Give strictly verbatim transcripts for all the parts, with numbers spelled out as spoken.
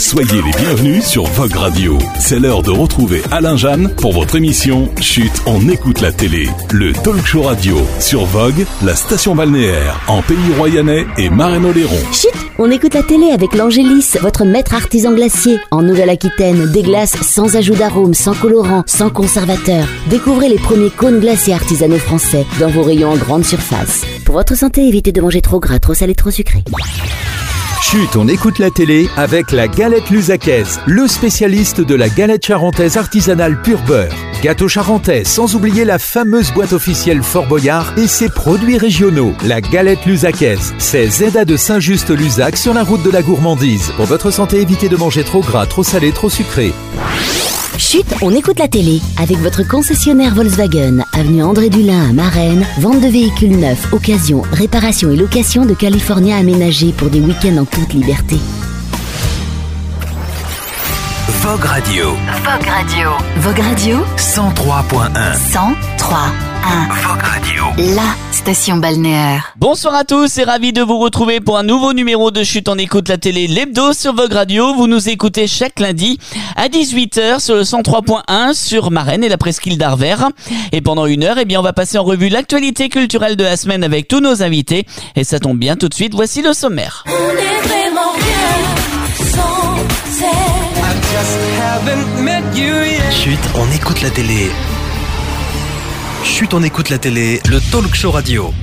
Soyez les bienvenus sur Vogue Radio. C'est l'heure de retrouver Alain Jeanne pour votre émission Chut, on écoute la télé. Le talk show radio sur Vogue, la station balnéaire en Pays Royannais et Marraine-Oléron. Chut, on écoute la télé avec l'Angélis, votre maître artisan glacier. En Nouvelle-Aquitaine, des glaces sans ajout d'arôme, sans colorant, sans conservateur. Découvrez les premiers cônes glaciers artisanaux français dans vos rayons en grande surface. Pour votre santé, évitez de manger trop gras, trop salé, trop sucré. Chut, on écoute la télé avec la galette Luzacaise, le spécialiste de la galette charentaise artisanale pur beurre. Gâteau charentais, sans oublier la fameuse boîte officielle Fort Boyard et ses produits régionaux. La galette Luzacaise, c'est Zeda de Saint-Just-Luzac sur la route de la gourmandise. Pour votre santé, évitez de manger trop gras, trop salé, trop sucré. Chut, on écoute la télé avec votre concessionnaire Volkswagen, avenue André Dulin à Marennes, vente de véhicules neufs, occasion, réparation et location de California aménagés pour des week-ends en toute liberté. Vogue Radio. Vogue Radio. Vogue Radio. cent trois point un. cent trois point un. Vogue Radio. La station balnéaire. Bonsoir à tous et ravi de vous retrouver pour un nouveau numéro de Chut, on écoute la télé, l'hebdo sur Vogue Radio. Vous nous écoutez chaque lundi à dix-huit heures sur le cent trois point un sur Marennes et la presqu'île d'Arvers. Et pendant une heure, eh bien, on va passer en revue l'actualité culturelle de la semaine avec tous nos invités. Et ça tombe bien, tout de suite, voici le sommaire. On est vraiment bien sans elle. Chut, on écoute la télé. Chut, on écoute la télé, le talk show radio.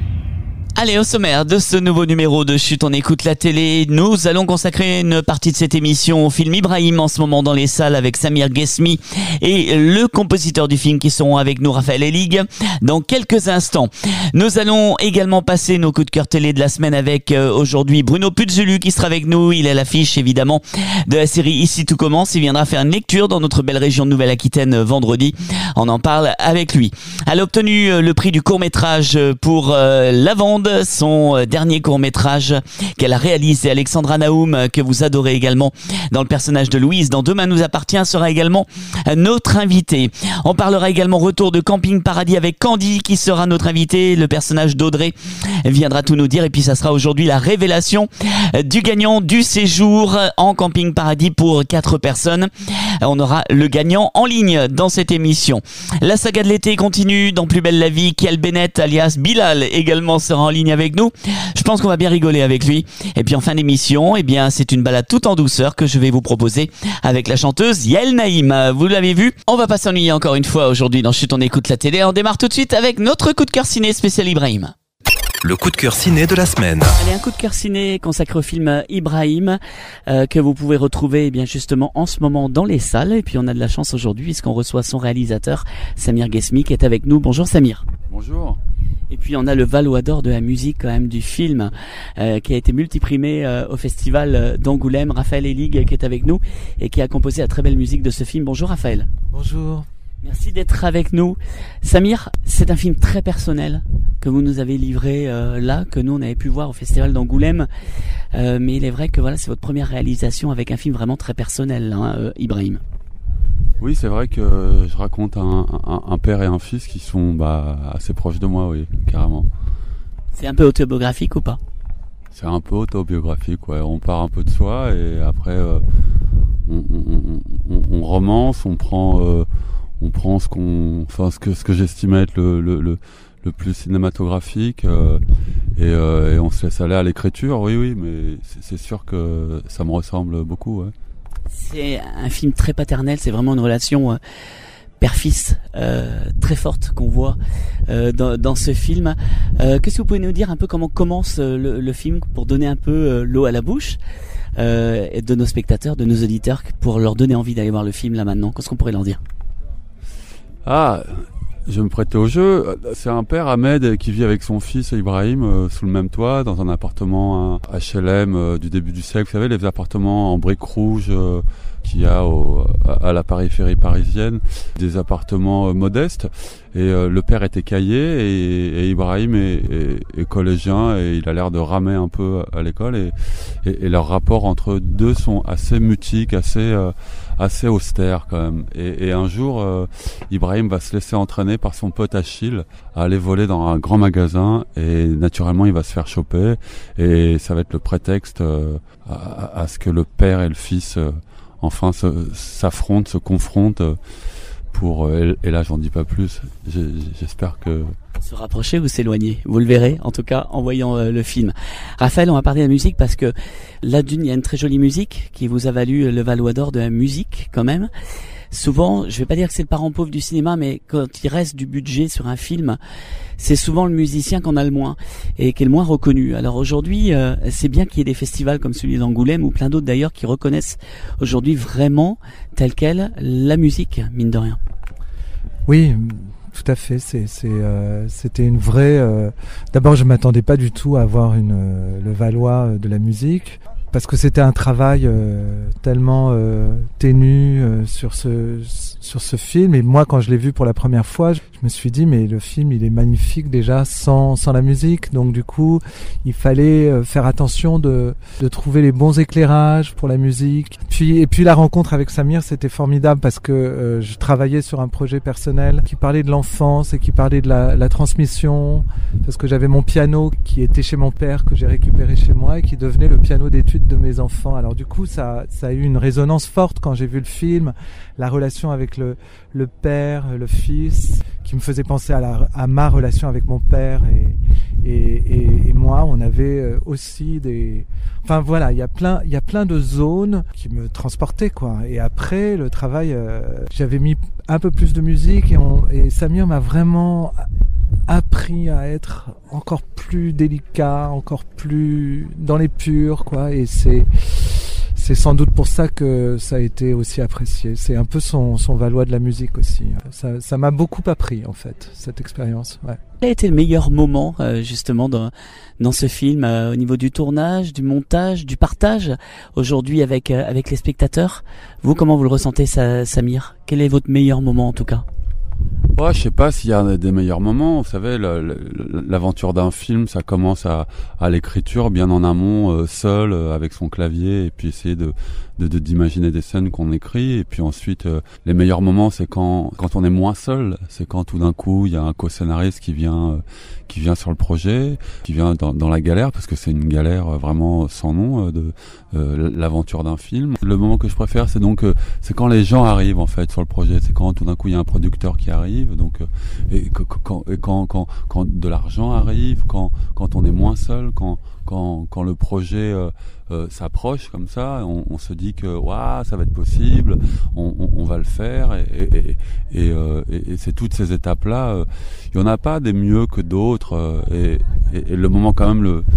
Allez, au sommaire de ce nouveau numéro de Chut, on écoute la télé. Nous allons consacrer une partie de cette émission au film Ibrahim, en ce moment dans les salles avec Samir Ghesmi et le compositeur du film qui seront avec nous, Raphaël Ellig, dans quelques instants. Nous allons également passer nos coups de cœur télé de la semaine avec euh, aujourd'hui Bruno Puzulu qui sera avec nous. Il est à l'affiche évidemment de la série Ici tout commence. Il viendra faire une lecture dans notre belle région de Nouvelle-Aquitaine euh, vendredi. On en parle avec lui. Elle a obtenu euh, le prix du court-métrage pour euh, Lavande, son dernier court-métrage qu'elle a réalisé. Alexandra Naoum, que vous adorez également dans le personnage de Louise dans Demain nous appartient, sera également notre invité. On parlera également retour de Camping Paradis avec Candy qui sera notre invité. Le personnage d'Audrey viendra tout nous dire. Et puis ça sera aujourd'hui la révélation du gagnant du séjour en Camping Paradis pour quatre personnes. On aura le gagnant en ligne dans cette émission. La saga de l'été continue dans Plus belle la vie. Kiel Bennett alias Bilal également sera en ligne avec nous. Je pense qu'on va bien rigoler avec lui. Et puis en fin d'émission, eh bien, c'est une balade tout en douceur que je vais vous proposer avec la chanteuse Yael Naïm. Vous l'avez vu, on va pas s'ennuyer encore une fois aujourd'hui dans Chut, on écoute la télé. On démarre tout de suite avec notre coup de cœur ciné spécial Ibrahim. Le coup de cœur ciné de la semaine. Allez, un coup de cœur ciné consacré au film Ibrahim euh, que vous pouvez retrouver eh bien justement en ce moment dans les salles. Et puis on a de la chance aujourd'hui puisqu'on reçoit son réalisateur Samir Ghesmi qui est avec nous. Bonjour Samir. Bonjour. Et puis on a le Valois d'Or de la musique quand même du film euh, qui a été multiprimé euh, au festival d'Angoulême. Raphaël Ellig qui est avec nous et qui a composé la très belle musique de ce film. Bonjour Raphaël. Bonjour. Merci d'être avec nous. Samir, c'est un film très personnel que vous nous avez livré euh, là, que nous on avait pu voir au festival d'Angoulême. Euh, mais il est vrai que voilà, c'est votre première réalisation avec un film vraiment très personnel, hein, euh, Ibrahim. Oui, c'est vrai que je raconte un, un, un père et un fils qui sont bah, assez proches de moi, oui, carrément. C'est un peu autobiographique ou pas ? C'est un peu autobiographique, ouais. On part un peu de soi et après euh, on, on, on, on romance, on prend, euh, on prend ce qu'on, enfin ce que ce que j'estimais être le, le, le, le plus cinématographique euh, et, euh, et on se laisse aller à l'écriture, oui, oui, mais c'est, c'est sûr que ça me ressemble beaucoup, ouais. C'est un film très paternel, c'est vraiment une relation euh, père-fils euh, très forte qu'on voit euh, dans, dans ce film. Euh, qu'est-ce que vous pouvez nous dire un peu comment commence euh, le, le film pour donner un peu euh, l'eau à la bouche euh, de nos spectateurs, de nos auditeurs, pour leur donner envie d'aller voir le film là maintenant ? Qu'est-ce qu'on pourrait leur dire ? Ah, je vais me prêter au jeu. C'est un père, Ahmed, qui vit avec son fils Ibrahim euh, sous le même toit dans un appartement un H L M euh, du début du siècle. Vous savez, les appartements en briques rouges euh, qu'il y a au, à, à la périphérie parisienne, des appartements euh, modestes. Et euh, le père est écaillé et, et Ibrahim est, est, est collégien et il a l'air de ramer un peu à l'école. Et, et, et leurs rapports entre eux deux sont assez mutiques, assez, euh, assez austère quand même. Et, et un jour, euh, Ibrahim va se laisser entraîner par son pote Achille à aller voler dans un grand magasin et naturellement il va se faire choper et ça va être le prétexte euh, à, à ce que le père et le fils euh, enfin se, s'affrontent, se confrontent euh, pour euh, et, et là j'en dis pas plus. J'ai, j'espère que se rapprocher ou s'éloigner, vous le verrez en tout cas en voyant euh, le film. Raphaël, on va parler de la musique parce que là d'une il y a une très jolie musique qui vous a valu le Valois d'Or de la musique quand même. Souvent, je vais pas dire que c'est le parent pauvre du cinéma, mais quand il reste du budget sur un film, c'est souvent le musicien qu'on a le moins et qui est le moins reconnu. Alors aujourd'hui, euh, c'est bien qu'il y ait des festivals comme celui d'Angoulême ou plein d'autres d'ailleurs qui reconnaissent aujourd'hui vraiment tel quel la musique, mine de rien. Oui, tout à fait. C'est, c'est, euh, c'était une vraie. Euh... D'abord, je m'attendais pas du tout à avoir une euh, le Valois de la musique. Parce que c'était un travail euh, tellement euh, ténu euh, sur ce sur ce film, et moi quand je l'ai vu pour la première fois, je me suis dit mais le film il est magnifique déjà sans sans la musique, donc du coup il fallait euh, faire attention de de trouver les bons éclairages pour la musique. Puis et puis la rencontre avec Samir c'était formidable parce que euh, je travaillais sur un projet personnel qui parlait de l'enfance et qui parlait de la, la transmission, parce que j'avais mon piano qui était chez mon père que j'ai récupéré chez moi et qui devenait le piano d'études de mes enfants. Alors du coup, ça, ça a eu une résonance forte quand j'ai vu le film, la relation avec le, le père, le fils, qui me faisait penser à, la, à ma relation avec mon père et, et, et, et moi. On avait aussi des... Enfin voilà, il y a plein, il y a plein de zones qui me transportaient quoi. Et après, le travail, euh, j'avais mis un peu plus de musique et, on, et Samir m'a vraiment appris à être encore plus délicat, encore plus dans les purs, quoi. Et c'est c'est sans doute pour ça que ça a été aussi apprécié. C'est un peu son son Valois de la musique aussi. Ça ça m'a beaucoup appris en fait cette expérience. Ouais. Quel a été le meilleur moment euh, justement dans dans ce film euh, au niveau du tournage, du montage, du partage aujourd'hui avec euh, avec les spectateurs? Vous, comment vous le ressentez, ça, Samir? Quel est votre meilleur moment en tout cas? Ouais, je sais pas s'il y a des meilleurs moments. Vous savez, le, le, l'aventure d'un film, ça commence à, à l'écriture, bien en amont, euh, seul, euh, avec son clavier, et puis essayer de, de, de d'imaginer des scènes qu'on écrit. Et puis ensuite, euh, les meilleurs moments, c'est quand quand on est moins seul. C'est quand tout d'un coup, il y a un co-scénariste qui vient euh, qui vient sur le projet, qui vient dans, dans la galère, parce que c'est une galère vraiment sans nom euh, de euh, l'aventure d'un film. Le moment que je préfère, c'est donc euh, c'est quand les gens arrivent en fait sur le projet. C'est quand tout d'un coup il y a un producteur qui arrive, donc euh, et, quand, et quand quand quand de l'argent arrive, quand quand on est moins seul, quand quand quand le projet euh, euh, s'approche comme ça, on, on se dit que waouh, ça va être possible, on, on, on va le faire, et et et, et, euh, et, et c'est toutes ces étapes là. Euh, il y en a pas des mieux que d'autres, euh, et, et, et le moment quand même le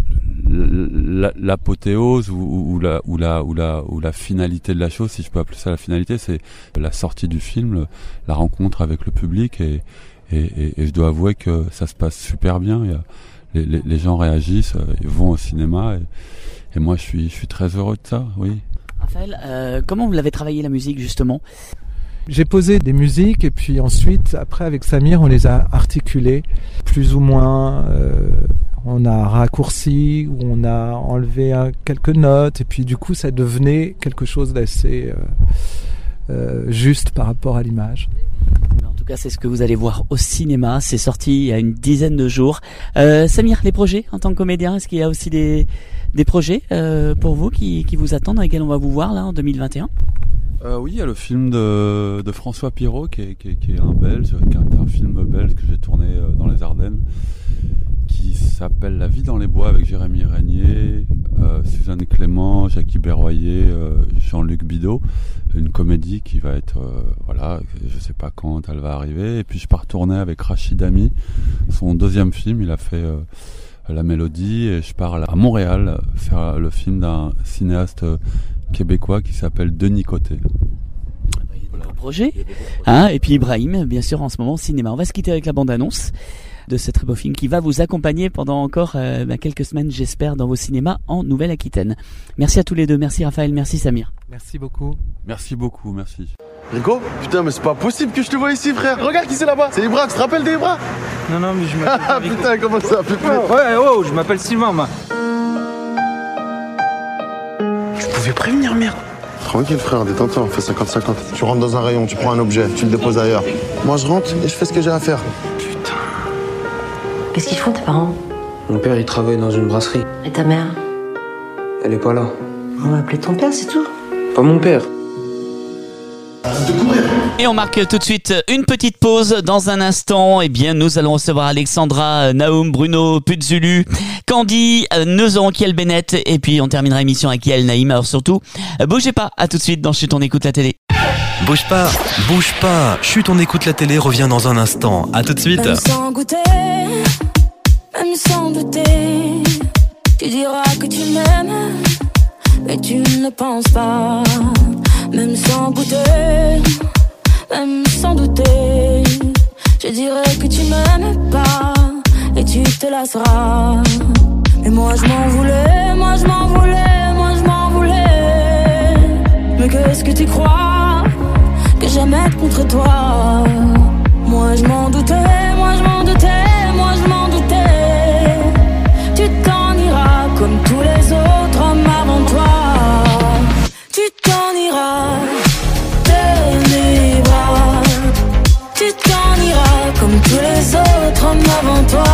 l'apothéose ou, ou la ou la ou la ou la finalité de la chose, si je peux appeler ça la finalité, c'est la sortie du film, le, la rencontre avec le public, et, et, et, et je dois avouer que ça se passe super bien. Il y a, les, les, les gens réagissent, ils vont au cinéma, et, et moi je suis je suis très heureux de ça. Oui. Raphaël, euh, comment vous l'avez travaillé la musique justement? J'ai posé des musiques et puis ensuite, après avec Samir, on les a articulées plus ou moins. Euh, on a raccourci, ou on a enlevé un, quelques notes, et puis du coup, ça devenait quelque chose d'assez euh, euh, juste par rapport à l'image. En tout cas, c'est ce que vous allez voir au cinéma. C'est sorti il y a une dizaine de jours. Euh, Samir, les projets en tant que comédien, est-ce qu'il y a aussi des des projets euh, pour vous qui qui vous attendent, dans lesquels on va vous voir là en deux mille vingt et un? Euh, oui, il y a le film de, de François Pirot, qui est, qui, est, qui est un belge, qui est un film belge que j'ai tourné euh, dans les Ardennes, qui s'appelle La vie dans les bois, avec Jérémy Régnier, euh, Suzanne Clément, Jackie Berroyer, euh, Jean-Luc Bidot. Une comédie qui va être, euh, voilà, je sais pas quand elle va arriver. Et puis je pars tourner avec Rachid Ami, son deuxième film, il a fait euh, La Mélodie, et je pars à Montréal faire le film d'un cinéaste québécois qui s'appelle Denis Côté. Voilà. Projet, hein, et puis Ibrahim, bien sûr, en ce moment au cinéma. On va se quitter avec la bande-annonce de ce très beau film qui va vous accompagner pendant encore euh, bah, quelques semaines, j'espère, dans vos cinémas en Nouvelle-Aquitaine. Merci à tous les deux, merci Raphaël, merci Samir. Merci beaucoup. Merci beaucoup, merci. Rico, putain, mais c'est pas possible que je te vois ici, frère. Regarde qui c'est là-bas. C'est Ibra, tu te rappelles d'Ibra? Non, non, mais je m'appelle. Ah putain, comment ça fait plaisir. Ouais, oh, je m'appelle Sylvain, moi. Tu pouvais prévenir, merde. Tranquille frère, détends-toi, on fait cinquante cinquante. Tu rentres dans un rayon, tu prends un objet, tu le déposes ailleurs. Moi je rentre et je fais ce que j'ai à faire. Putain. Qu'est-ce qu'ils font tes parents? Mon père il travaille dans une brasserie. Et ta mère? Elle est pas là. On va appeler ton père, c'est tout. Pas mon père. Et on marque tout de suite une petite pause. Dans un instant, eh bien, nous allons recevoir Alexandra, Naoum, Bruno, Putzulu, Candy, nous aurons Kiel Bennett et puis on terminera l'émission avec Kiel Naïm. Alors surtout, bougez pas, à tout de suite dans Chut, on écoute la télé. Bouge pas, bouge pas. Chut, on écoute la télé, revient dans un instant. À tout de suite. Même sans goûter, même sans douter, tu diras que tu m'aimes, mais tu ne penses pas. Même sans goûter, même sans douter, je dirais que tu m'aimes pas et tu te lasseras. Mais moi je m'en voulais, moi je m'en voulais, moi je m'en voulais. Mais qu'est-ce que tu crois que j'aime être contre toi? Moi je m'en doutais, moi je m'en doutais, moi je m'en doutais. Tu t'en iras comme tous les autres hommes avant toi. Tu t'en iras de mes bras. Tu t'en iras comme tous les autres hommes avant toi.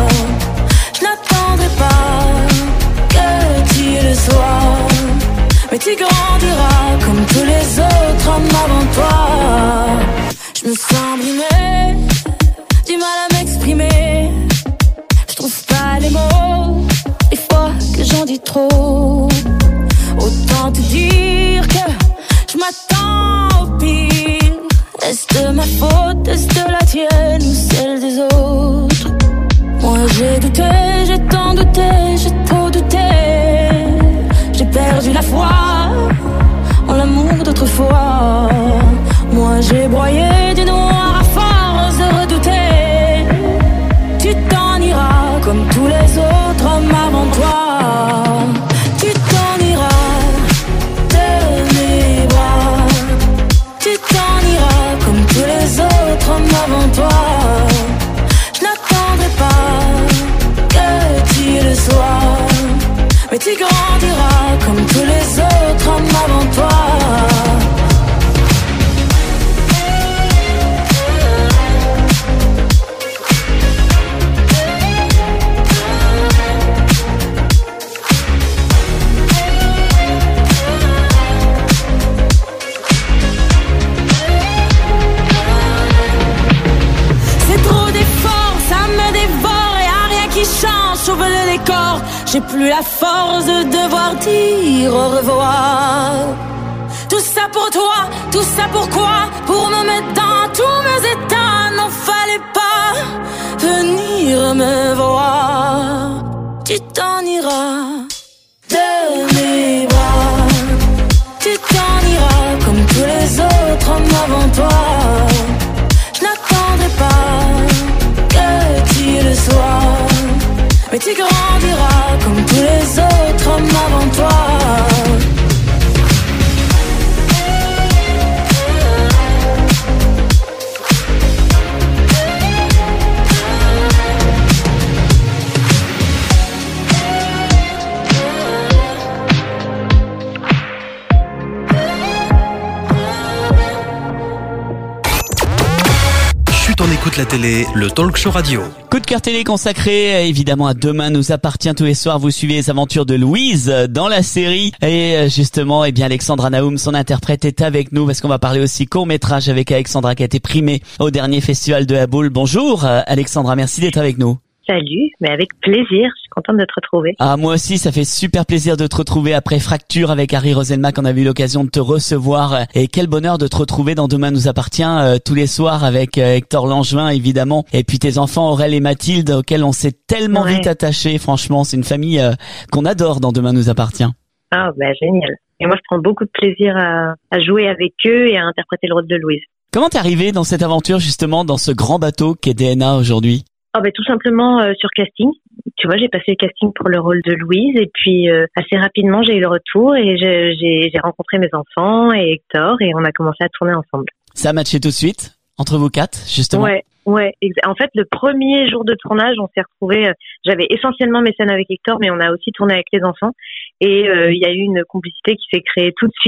Je n'attendrai pas que tu le sois, mais tu grandiras comme tous les autres hommes avant toi. Je me sens brimée, du mal à m'exprimer. Je trouve pas les mots, des fois que j'en dis trop. Autant te dire que je m'attends au pire. Est-ce de ma faute, est-ce de la tienne ou celle des autres? Moi j'ai douté, j'ai tant douté, j'ai trop douté. J'ai perdu la foi en l'amour d'autrefois. Moi j'ai broyé du noir à force de redouter. Tu t'en iras comme tous les autres hommes avant toi. Tu t'en iras de mes bras. Tu t'en iras comme tous les autres hommes avant toi. Je n'attendrai pas que tu le sois, mais tu grandiras comme tous les autres hommes avant toi. Sauve le décor, j'ai plus la force de devoir dire au revoir. Tout ça pour toi, tout ça pourquoi? Pour me mettre dans tous mes états, n'en fallait pas venir me voir. Tu t'en iras de mes bras. Tu t'en iras comme tous les autres hommes avant toi. Je n'attendrai pas que tu le sois, mais tu grandiras comme tous les autres hommes avant toi. On écoute la télé, le talk show radio. Coup de cœur télé consacré évidemment à Demain nous appartient. Tous les soirs vous suivez les aventures de Louise dans la série. Et justement, eh bien Alexandra Naoum, son interprète, est avec nous parce qu'on va parler aussi court-métrage avec Alexandra qui a été primée au dernier festival de La Boule. Bonjour Alexandra, merci d'être avec nous. Salut, mais avec plaisir, je suis contente de te retrouver. Ah, moi aussi, ça fait super plaisir de te retrouver après Fracture avec Harry Roselmack. On a eu l'occasion de te recevoir et quel bonheur de te retrouver dans Demain nous appartient euh, tous les soirs avec euh, Hector Langevin évidemment et puis tes enfants Aurel et Mathilde auxquels on s'est tellement ouais. vite attaché. Franchement, c'est une famille euh, qu'on adore dans Demain nous appartient. Ah, bah génial. Et moi, je prends beaucoup de plaisir à, à jouer avec eux et à interpréter le rôle de Louise. Comment t'es arrivée dans cette aventure justement, dans ce grand bateau qu'est D N A aujourd'hui? Oh ben tout simplement euh, sur casting. Tu vois, j'ai passé le casting pour le rôle de Louise et puis euh, assez rapidement j'ai eu le retour et j'ai, j'ai, j'ai rencontré mes enfants et Hector et on a commencé à tourner ensemble. Ça a matché tout de suite entre vous quatre justement? Ouais, ouais. En fait, le premier jour de tournage, on s'est retrouvés. Euh, j'avais essentiellement mes scènes avec Hector, mais on a aussi tourné avec les enfants et il euh, y a eu une complicité qui s'est créée tout de suite.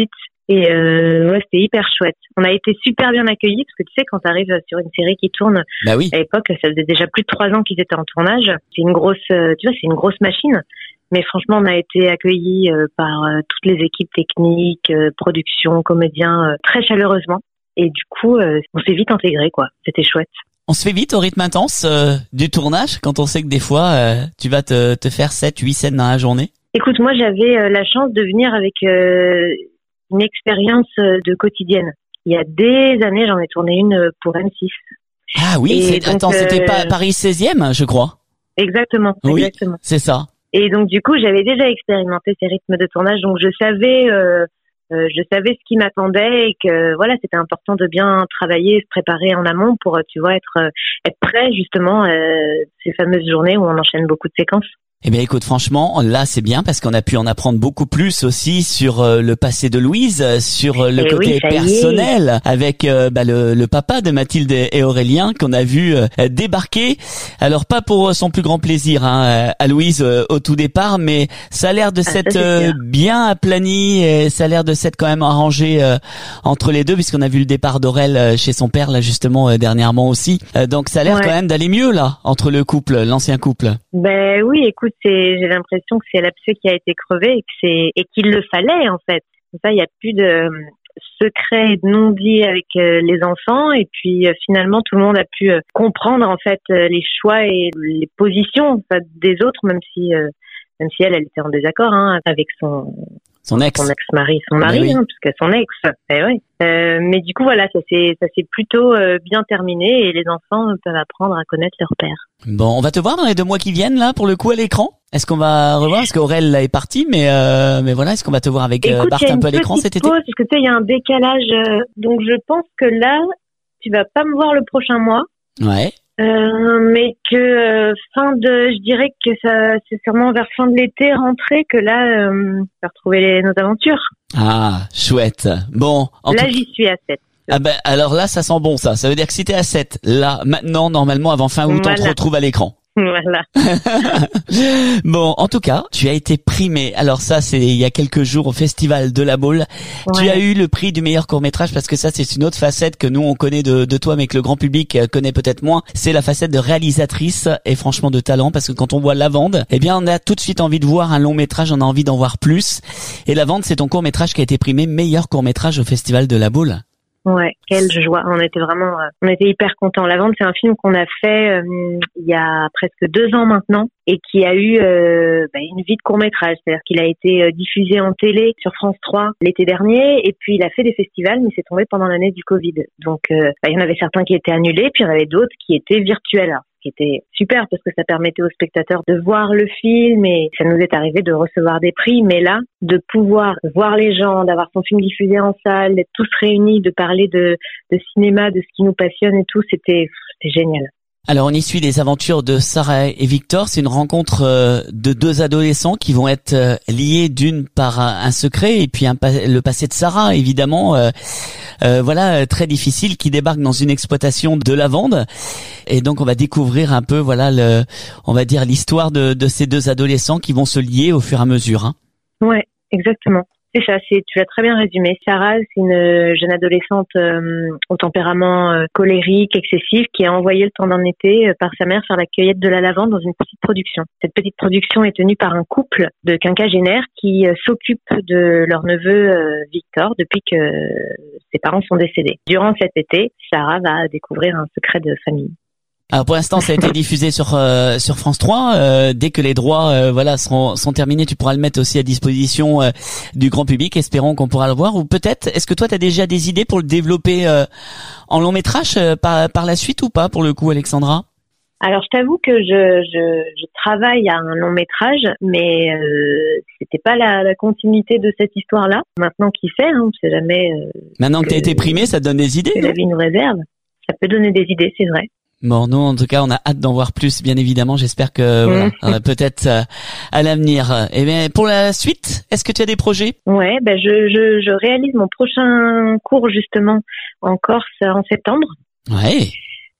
Et euh, ouais, c'était hyper chouette. On a été super bien accueillis parce que tu sais, quand t'arrives sur une série qui tourne, bah oui. à l'époque, ça faisait déjà plus de trois ans qu'ils étaient en tournage. C'est une grosse, euh, tu vois, c'est une grosse machine. Mais franchement, on a été accueillis euh, par euh, toutes les équipes techniques, euh, production, comédiens, euh, très chaleureusement. Et du coup, euh, on s'est vite intégrés, quoi. C'était chouette. On se fait vite au rythme intense euh, du tournage quand on sait que des fois, euh, tu vas te, te faire sept, huit scènes dans la journée. Écoute, moi, j'avais euh, la chance de venir avec euh, une expérience euh, de quotidienne. Il y a des années, j'en ai tourné une pour M six. Ah oui, c'est, donc, attends, euh, c'était pas Paris seizième, je crois. Exactement, oui, exactement. C'est ça. Et donc, du coup, j'avais déjà expérimenté ces rythmes de tournage, donc je savais... Euh, Euh, je savais ce qui m'attendait et que voilà, c'était important de bien travailler, se préparer en amont pour, tu vois, être être prêt justement euh, ces fameuses journées où on enchaîne beaucoup de séquences. Eh bien, écoute, franchement, là, c'est bien parce qu'on a pu en apprendre beaucoup plus aussi sur euh, le passé de Louise, sur euh, le et côté oui, personnel, avec euh, bah, le, le papa de Mathilde et Aurélien qu'on a vu euh, débarquer. Alors, pas pour son plus grand plaisir hein, à Louise euh, au tout départ, mais ça a l'air de ah, s'être ça, euh, bien aplani et ça a l'air de s'être quand même arrangé euh, entre les deux, puisqu'on a vu le départ d'Aurel euh, chez son père là justement euh, dernièrement aussi. Euh, donc, ça a l'air ouais. quand même d'aller mieux là entre le couple, l'ancien couple. Ben oui, écoute. C'est, j'ai l'impression que c'est l'abcès qui a été crevé et que c'est et qu'il le fallait en fait. Comme ça, il n'y a plus de euh, secrets et de non-dits avec euh, les enfants et puis euh, finalement tout le monde a pu euh, comprendre en fait euh, les choix et les positions en fait, des autres, même si euh, même si elle, elle était en désaccord hein, avec son son ex, son ex-mari, son mari, oui. hein, parce que son ex. Eh ouais. Euh, mais du coup voilà, ça s'est ça s'est plutôt euh, bien terminé et les enfants peuvent apprendre à connaître leur père. Bon, on va te voir dans les deux mois qui viennent là pour le coup à l'écran. Est-ce qu'on va revoir? Est-ce qu'Aurel là est parti, mais euh, mais voilà, est-ce qu'on va te voir avec euh, Bart un peu à l'écran cet été? Pause, parce que tu sais, il y a un décalage, euh, donc je pense que là, tu vas pas me voir le prochain mois. Ouais. Euh, mais que euh, fin de, je dirais que ça, c'est sûrement vers fin de l'été, rentrée, que là, euh, on va retrouver les, nos aventures. Ah, chouette. Bon. En là, tout... j'y suis à sept. Ah ben, alors là, ça sent bon, ça. Ça veut dire que si t'es à sept, là, maintenant, normalement, avant fin août, voilà. On te retrouve à l'écran. Voilà. Bon, en tout cas, tu as été primé. Alors ça, c'est il y a quelques jours au Festival de la Baule. Ouais. Tu as eu le prix du meilleur court-métrage parce que ça, c'est une autre facette que nous, on connaît de, de toi, mais que le grand public connaît peut-être moins. C'est la facette de réalisatrice et franchement de talent parce que quand on voit Lavande, eh bien, on a tout de suite envie de voir un long-métrage, on a envie d'en voir plus. Et Lavande, c'est ton court-métrage qui a été primé meilleur court-métrage au Festival de la Baule. Ouais, quelle joie. On était vraiment, euh, on était hyper contents. Lavande, c'est un film qu'on a fait euh, il y a presque deux ans maintenant et qui a eu euh, bah, une vie de court-métrage. C'est-à-dire qu'il a été euh, diffusé en télé sur France trois l'été dernier et puis il a fait des festivals, mais c'est tombé pendant l'année du Covid. Donc, euh, bah, il y en avait certains qui étaient annulés, puis il y en avait d'autres qui étaient virtuels. Qui était super parce que ça permettait aux spectateurs de voir le film et ça nous est arrivé de recevoir des prix. Mais là, de pouvoir voir les gens, d'avoir son film diffusé en salle, d'être tous réunis, de parler de, de cinéma, de ce qui nous passionne et tout, c'était, c'était génial. Alors on y suit les aventures de Sarah et Victor. C'est une rencontre euh, de deux adolescents qui vont être euh, liés d'une par un, un secret et puis un, le passé de Sarah évidemment euh, euh, voilà très difficile qui débarque dans une exploitation de lavande et donc on va découvrir un peu voilà le on va dire l'histoire de, de ces deux adolescents qui vont se lier au fur et à mesure. Hein. Ouais, exactement. C'est ça, c'est, tu l'as très bien résumé. Sarah, c'est une jeune adolescente euh, au tempérament euh, colérique, excessif, qui a envoyé le temps d'un été euh, par sa mère faire la cueillette de la lavande dans une petite production. Cette petite production est tenue par un couple de quinquagénaires qui euh, s'occupe de leur neveu euh, Victor depuis que euh, ses parents sont décédés. Durant cet été, Sarah va découvrir un secret de famille. Alors pour l'instant, ça a été diffusé sur euh, sur France trois. Euh, dès que les droits euh, voilà seront sont terminés, tu pourras le mettre aussi à disposition euh, du grand public. Espérons qu'on pourra le voir. Ou peut-être, est-ce que toi, tu as déjà des idées pour le développer euh, en long métrage euh, par par la suite ou pas pour le coup, Alexandra? Alors, je t'avoue que je, je, je travaille à un long métrage, mais euh, c'était pas la, la continuité de cette histoire-là. Maintenant, qui sait, hein, on sait jamais. Euh, Maintenant que, que t'as été primé, ça te donne des idées. Que la vie nous réserve. Ça peut donner des idées, c'est vrai. Bon, nous, en tout cas, on a hâte d'en voir plus, bien évidemment. J'espère que, voilà, euh, peut-être euh, à l'avenir. Et bien, pour la suite, est-ce que tu as des projets? Ouais, ben je, je, je réalise mon prochain cours justement en Corse en septembre. Ouais.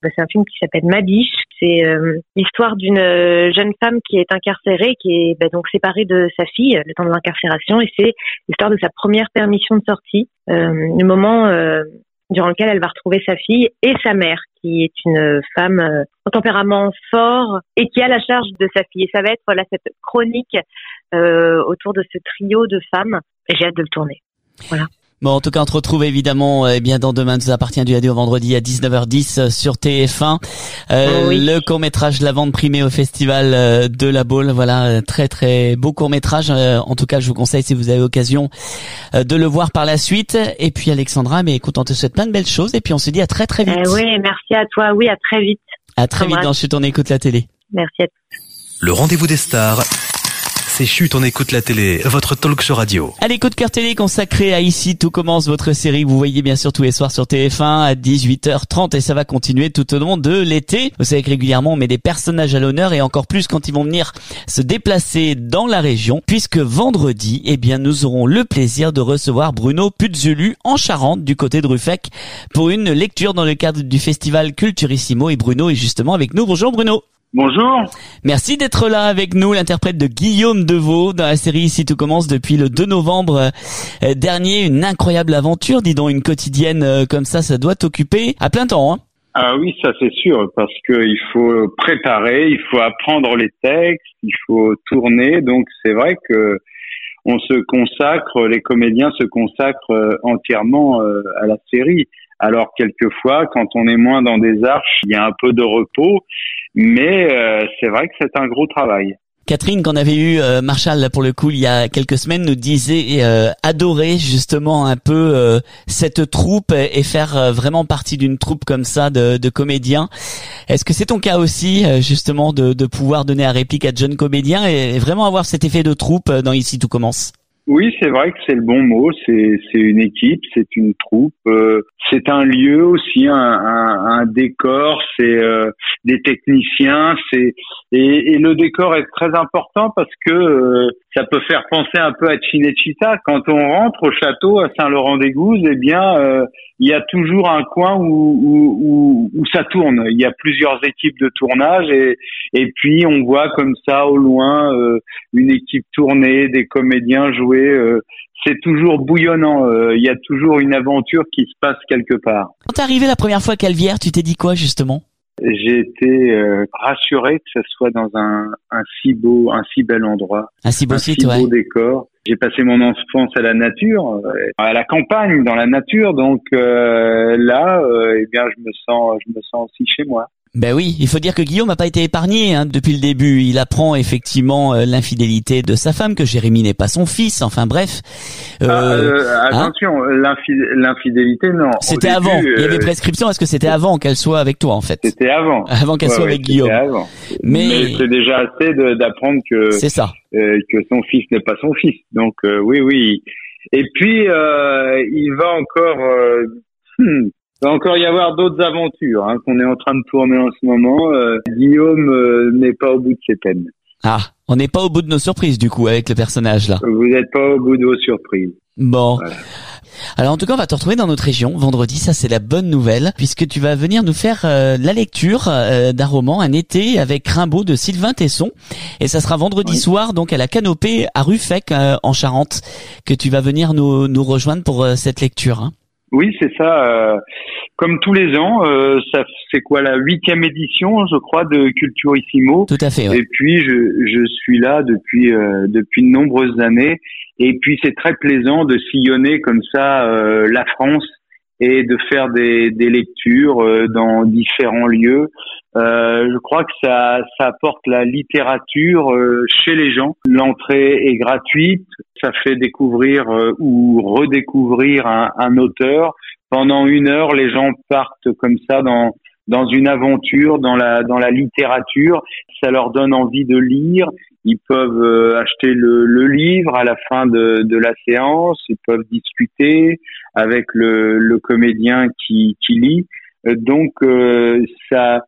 C'est un film qui s'appelle Ma biche. C'est euh, l'histoire d'une euh, jeune femme qui est incarcérée, qui est bah, donc séparée de sa fille le temps de l'incarcération, et c'est l'histoire de sa première permission de sortie, euh, le moment euh, durant lequel elle va retrouver sa fille et sa mère, qui est une femme euh, au tempérament fort et qui a la charge de sa fille. Et ça va être voilà cette chronique euh, autour de ce trio de femmes. Et j'ai hâte de le tourner. Voilà. Bon, en tout cas, on te retrouve évidemment eh bien dans Demain nous appartient du lundi au vendredi à dix-neuf heures dix sur T F un. Euh, oh oui. Le court-métrage La Vente primée au festival de la Baule. Voilà, très très beau court-métrage. En tout cas, je vous conseille si vous avez l'occasion de le voir par la suite. Et puis Alexandra, mais écoute, on te souhaite plein de belles choses et puis on se dit à très très vite. Euh, oui, merci à toi. Oui, à très vite. À très vite dans Chut, on écoute la télé. Merci à toi. Le rendez-vous des stars. C'est Chut, on écoute la télé, votre talk show radio. Allez, coup de cœur télé consacré à Ici tout commence, votre série que vous voyez bien sûr tous les soirs sur T F un à dix-huit heures trente et ça va continuer tout au long de l'été. Vous savez que régulièrement on met des personnages à l'honneur et encore plus quand ils vont venir se déplacer dans la région, puisque vendredi, eh bien nous aurons le plaisir de recevoir Bruno Puzzulu en Charente du côté de Ruffec pour une lecture dans le cadre du festival Culturissimo et Bruno est justement avec nous. Bonjour Bruno. Bonjour. Merci d'être là avec nous, l'interprète de Guillaume Deveau dans la série Ici tout commence depuis le deux novembre euh, dernier. Une incroyable aventure, dis donc, une quotidienne euh, comme ça, ça doit t'occuper à plein temps, hein. Ah oui, ça c'est sûr, parce que il faut préparer, il faut apprendre les textes, il faut tourner, donc c'est vrai que on se consacre, les comédiens se consacrent entièrement euh, à la série. Alors quelquefois, quand on est moins dans des arches, il y a un peu de repos, mais euh, c'est vrai que c'est un gros travail. Catherine, qu'on avait eu euh, Marshall pour le coup il y a quelques semaines, nous disait euh, adorer justement un peu euh, cette troupe et faire euh, vraiment partie d'une troupe comme ça de, de comédiens. Est-ce que c'est ton cas aussi euh, justement de, de pouvoir donner la réplique à de jeunes comédiens et, et vraiment avoir cet effet de troupe dans Ici tout commence? Oui, c'est vrai que c'est le bon mot. C'est c'est une équipe, c'est une troupe, euh, c'est un lieu aussi, un, un, un décor, c'est euh, des techniciens, c'est et, et le décor est très important parce que euh, ça peut faire penser un peu à Cinecittà. Quand on rentre au château à Saint-Laurent-des-Gouzes, eh bien euh, il y a toujours un coin où, où où où ça tourne. Il y a plusieurs équipes de tournage et et puis on voit comme ça au loin euh, une équipe tourner, des comédiens jouer. Euh, c'est toujours bouillonnant. Euh, il y a toujours une aventure qui se passe quelque part. Quand t'es arrivé la première fois à Calvière, tu t'es dit quoi justement? J'ai été euh, rassuré que ce soit dans un, un si beau, un si bel endroit, un si beau un site, si ouais. beau décor. J'ai passé mon enfance à la nature, à la campagne, dans la nature. Donc euh, là, euh, eh bien, je me sens, je me sens aussi chez moi. Ben oui, il faut dire que Guillaume n'a pas été épargné hein, depuis le début. Il apprend effectivement euh, l'infidélité de sa femme, que Jérémy n'est pas son fils. Enfin bref. Euh, ah, euh, attention, hein l'infi- l'infidélité, non. C'était début, avant. Euh, il y avait prescription. Est-ce que c'était avant qu'elle soit avec toi en fait? C'était avant. Avant qu'elle ouais, soit ouais, avec Guillaume. Avant. Mais, Mais c'est déjà assez de, d'apprendre que c'est ça. Euh, que son fils n'est pas son fils. Donc euh, oui, oui. Et puis euh, il va encore. Euh, hmm, Il va encore y avoir d'autres aventures hein, qu'on est en train de tourner en ce moment. Euh, Guillaume euh, n'est pas au bout de ses peines. Ah, on n'est pas au bout de nos surprises du coup avec le personnage là. Vous n'êtes pas au bout de vos surprises. Bon. Voilà. Alors en tout cas, on va te retrouver dans notre région vendredi, ça c'est la bonne nouvelle, puisque tu vas venir nous faire euh, la lecture euh, d'un roman, Un été avec Rimbaud de Sylvain Tesson, et ça sera vendredi oui. soir donc à la Canopée à Ruffec euh, en Charente que tu vas venir nous, nous rejoindre pour euh, cette lecture. Hein. Oui, c'est ça. Euh, comme tous les ans, euh, ça c'est quoi la huitième édition, je crois, de Culturissimo. Tout à fait. Ouais. Et puis je je suis là depuis euh, depuis de nombreuses années. Et puis c'est très plaisant de sillonner comme ça euh, la France et de faire des des lectures euh, dans différents lieux. Euh, je crois que ça ça apporte la littérature euh, chez les gens. L'entrée est gratuite, ça fait découvrir euh, ou redécouvrir un, un auteur. Pendant une heure, les gens partent comme ça dans dans une aventure, dans la dans la littérature. Ça leur donne envie de lire. Ils peuvent euh, acheter le, le livre à la fin de, de la séance. Ils peuvent discuter avec le, le comédien qui, qui lit. Donc euh, ça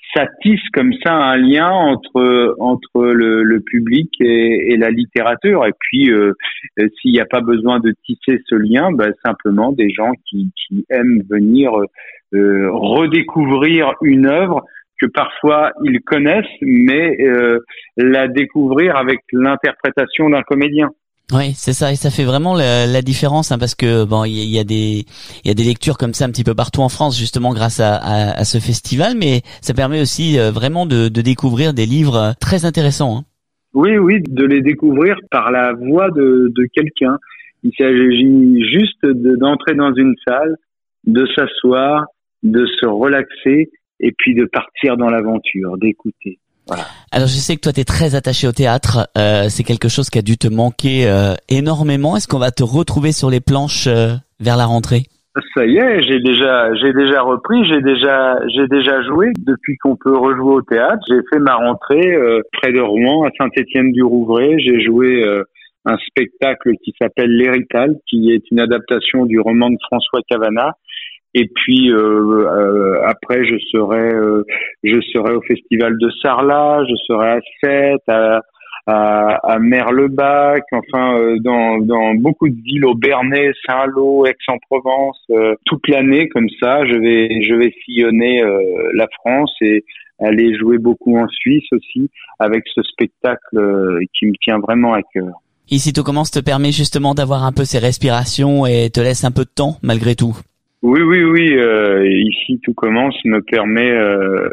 ça tisse comme ça un lien entre entre le, le public et, et la littérature. Et puis, euh, s'il n'y a pas besoin de tisser ce lien, bah, simplement des gens qui, qui aiment venir euh, redécouvrir une œuvre que parfois ils connaissent, mais euh, la découvrir avec l'interprétation d'un comédien. Oui, c'est ça, et ça fait vraiment la, la différence, hein, parce que bon, il y, y a des, il y a des lectures comme ça un petit peu partout en France, justement grâce à, à, à ce festival, mais ça permet aussi euh, vraiment de, de découvrir des livres très intéressants. Hein. Oui, oui, de les découvrir par la voix de, de quelqu'un. Il s'agit juste de, d'entrer dans une salle, de s'asseoir, de se relaxer, et puis de partir dans l'aventure, d'écouter. Voilà. Alors je sais que toi tu es très attaché au théâtre, euh, c'est quelque chose qui a dû te manquer euh, énormément. Est-ce qu'on va te retrouver sur les planches euh, vers la rentrée ? Ça y est, j'ai déjà j'ai déjà repris, j'ai déjà j'ai déjà joué depuis qu'on peut rejouer au théâtre. J'ai fait ma rentrée euh, près de Rouen à Saint-Étienne-du-Rouvray, j'ai joué euh, un spectacle qui s'appelle L'Hérital, qui est une adaptation du roman de François Cavana. Et puis euh, euh, après, je serai, euh, je serai au festival de Sarlat, je serai à Sète, à, à, à Merlebach, enfin euh, dans, dans beaucoup de villes, au Bernay, Saint-Lô, Aix-en-Provence, euh, toute l'année comme ça. Je vais, je vais sillonner euh, la France et aller jouer beaucoup en Suisse aussi avec ce spectacle euh, qui me tient vraiment à cœur. Ici, Tout commence te permet justement d'avoir un peu ces respirations et te laisse un peu de temps malgré tout. Oui, oui, oui. Euh, ici, Tout commence me permet. Euh,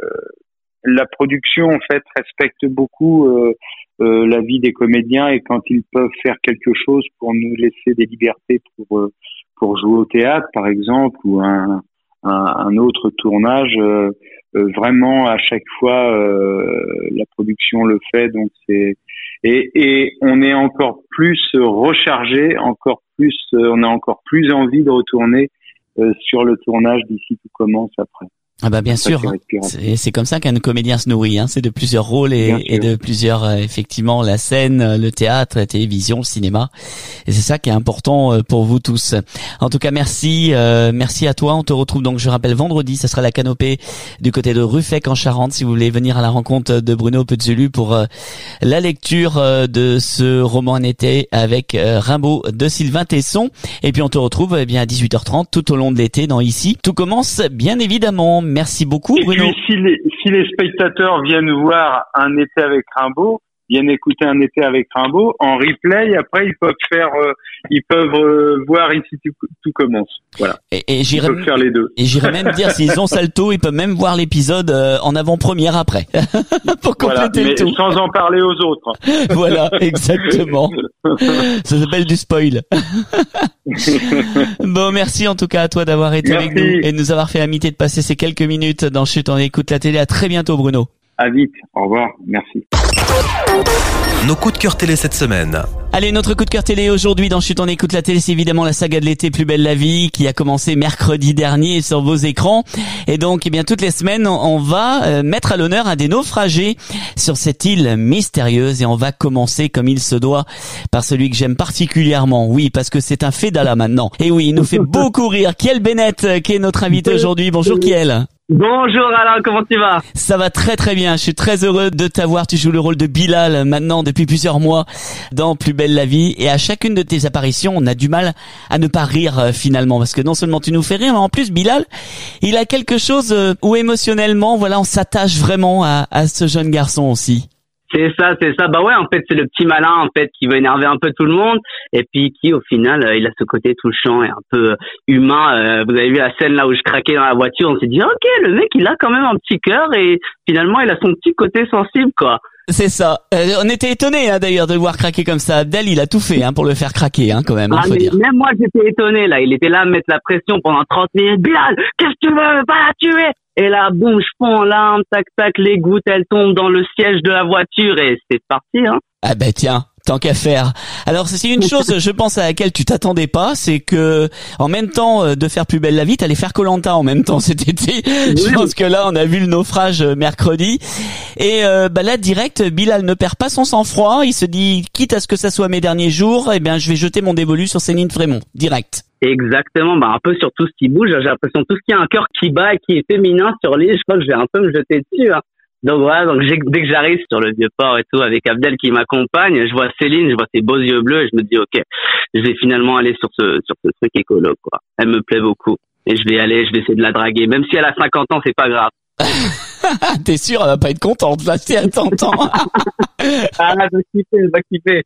la production, en fait, respecte beaucoup euh, euh, la vie des comédiens et quand ils peuvent faire quelque chose pour nous laisser des libertés pour euh, pour jouer au théâtre, par exemple, ou un un, un autre tournage, euh, euh, vraiment à chaque fois, euh, la production le fait. Donc c'est et et on est encore plus rechargé, encore plus, euh, on a encore plus envie de retourner. Euh, sur le tournage d'ici Tout commence après. Ah bah bien sûr, c'est, c'est comme ça qu'un comédien se nourrit, hein. C'est de plusieurs rôles et, et de plusieurs, euh, effectivement, la scène, le théâtre, la télévision, le cinéma. Et c'est ça qui est important euh, pour vous tous. En tout cas, merci, euh, merci à toi. On te retrouve donc, je rappelle, vendredi, ça sera la canopée du côté de Ruffec en Charente, si vous voulez venir à la rencontre de Bruno Petzulu pour euh, la lecture euh, de ce roman en été avec euh, Rimbaud de Sylvain Tesson. Et puis on te retrouve eh bien à dix-huit heures trente tout au long de l'été dans Ici Tout commence, bien évidemment. Merci beaucoup, Bruno. Et puis, si les, si les spectateurs viennent voir Un été avec Rimbaud, viennent écouter Un été avec Rimbaud, en replay, après, ils peuvent faire, euh, ils peuvent euh, voir Ici tout, tout commence. Voilà. Et, et j'irais, ils peuvent faire les deux. Et j'irais même dire, s'ils ont Salto, ils peuvent même voir l'épisode euh, en avant-première après. Pour compléter voilà, le tout. Sans en parler aux autres. Voilà, exactement. Ça s'appelle du spoil. Bon, merci en tout cas à toi d'avoir été merci. avec nous et de nous avoir fait l'amitié de passer ces quelques minutes dans Chut, on écoute la télé. À très bientôt, Bruno. À vite. Au revoir. Merci. Nos coups de cœur télé cette semaine. Allez, notre coup de cœur télé aujourd'hui dans Chut, on écoute la télé, c'est évidemment la saga de l'été Plus belle la vie qui a commencé mercredi dernier sur vos écrans. Et donc, eh bien, toutes les semaines, on va euh, mettre à l'honneur un des naufragés sur cette île mystérieuse et on va commencer comme il se doit par celui que j'aime particulièrement. Oui, parce que c'est un Fédala maintenant. Et oui, il nous fait beaucoup rire. Kiel Bennett, qui est notre invité aujourd'hui. Bonjour Kiel. Bonjour Alain, comment tu vas? Ça va très très bien, je suis très heureux de t'avoir. Tu joues le rôle de Bilal maintenant depuis plusieurs mois dans Plus belle la vie et à chacune de tes apparitions on a du mal à ne pas rire euh, finalement parce que non seulement tu nous fais rire mais en plus Bilal il a quelque chose euh, où émotionnellement voilà on s'attache vraiment à, à ce jeune garçon aussi. C'est ça, c'est ça. Bah ouais, en fait, c'est le petit malin, en fait, qui veut énerver un peu tout le monde, et puis qui, au final, euh, il a ce côté touchant et un peu humain. Euh, vous avez vu la scène là où je craquais dans la voiture, on s'est dit, ok, le mec, il a quand même un petit cœur, et finalement, il a son petit côté sensible, quoi. C'est ça. Euh, on était étonnés hein, d'ailleurs de le voir craquer comme ça. Abdel, il a tout fait hein, pour le faire craquer, hein, quand même. Ah, faut mais dire. Même moi, j'étais étonné là. Il était là à mettre la pression pendant trente minutes. Bilal, qu'est-ce que tu veux? Va la tuer! Et là, boum, je fonds en larmes, tac tac, les gouttes elles tombent dans le siège de la voiture et c'est parti. Hein. Ah ben tiens, Tant qu'à faire. Alors c'est une chose, je pense, à laquelle tu t'attendais pas, c'est que en même temps de faire Plus belle la vie, t'allais faire Koh-Lanta en même temps cet été. Je pense que là, on a vu le naufrage mercredi. Et euh, bah là, direct, Bilal ne perd pas son sang-froid. Il se dit, quitte à ce que ça soit mes derniers jours, eh bien, je vais jeter mon dévolu sur Céline Frémont, direct. Exactement, bah un peu sur tout ce qui bouge. J'ai l'impression tout ce qui a un cœur qui bat et qui est féminin sur l'île, je crois que je vais un peu me jeter dessus. Hein. Donc voilà, donc j'ai, dès que j'arrive sur le Vieux-Port et tout, avec Abdel qui m'accompagne, je vois Céline, je vois ses beaux yeux bleus et je me dis ok, je vais finalement aller sur ce sur ce truc écolo quoi. Elle me plaît beaucoup et je vais aller, je vais essayer de la draguer, même si elle a cinquante ans, c'est pas grave. T'es sûr, elle va pas être contente là si elle t'entend. Ah, je vais kiffer, je vais kiffer.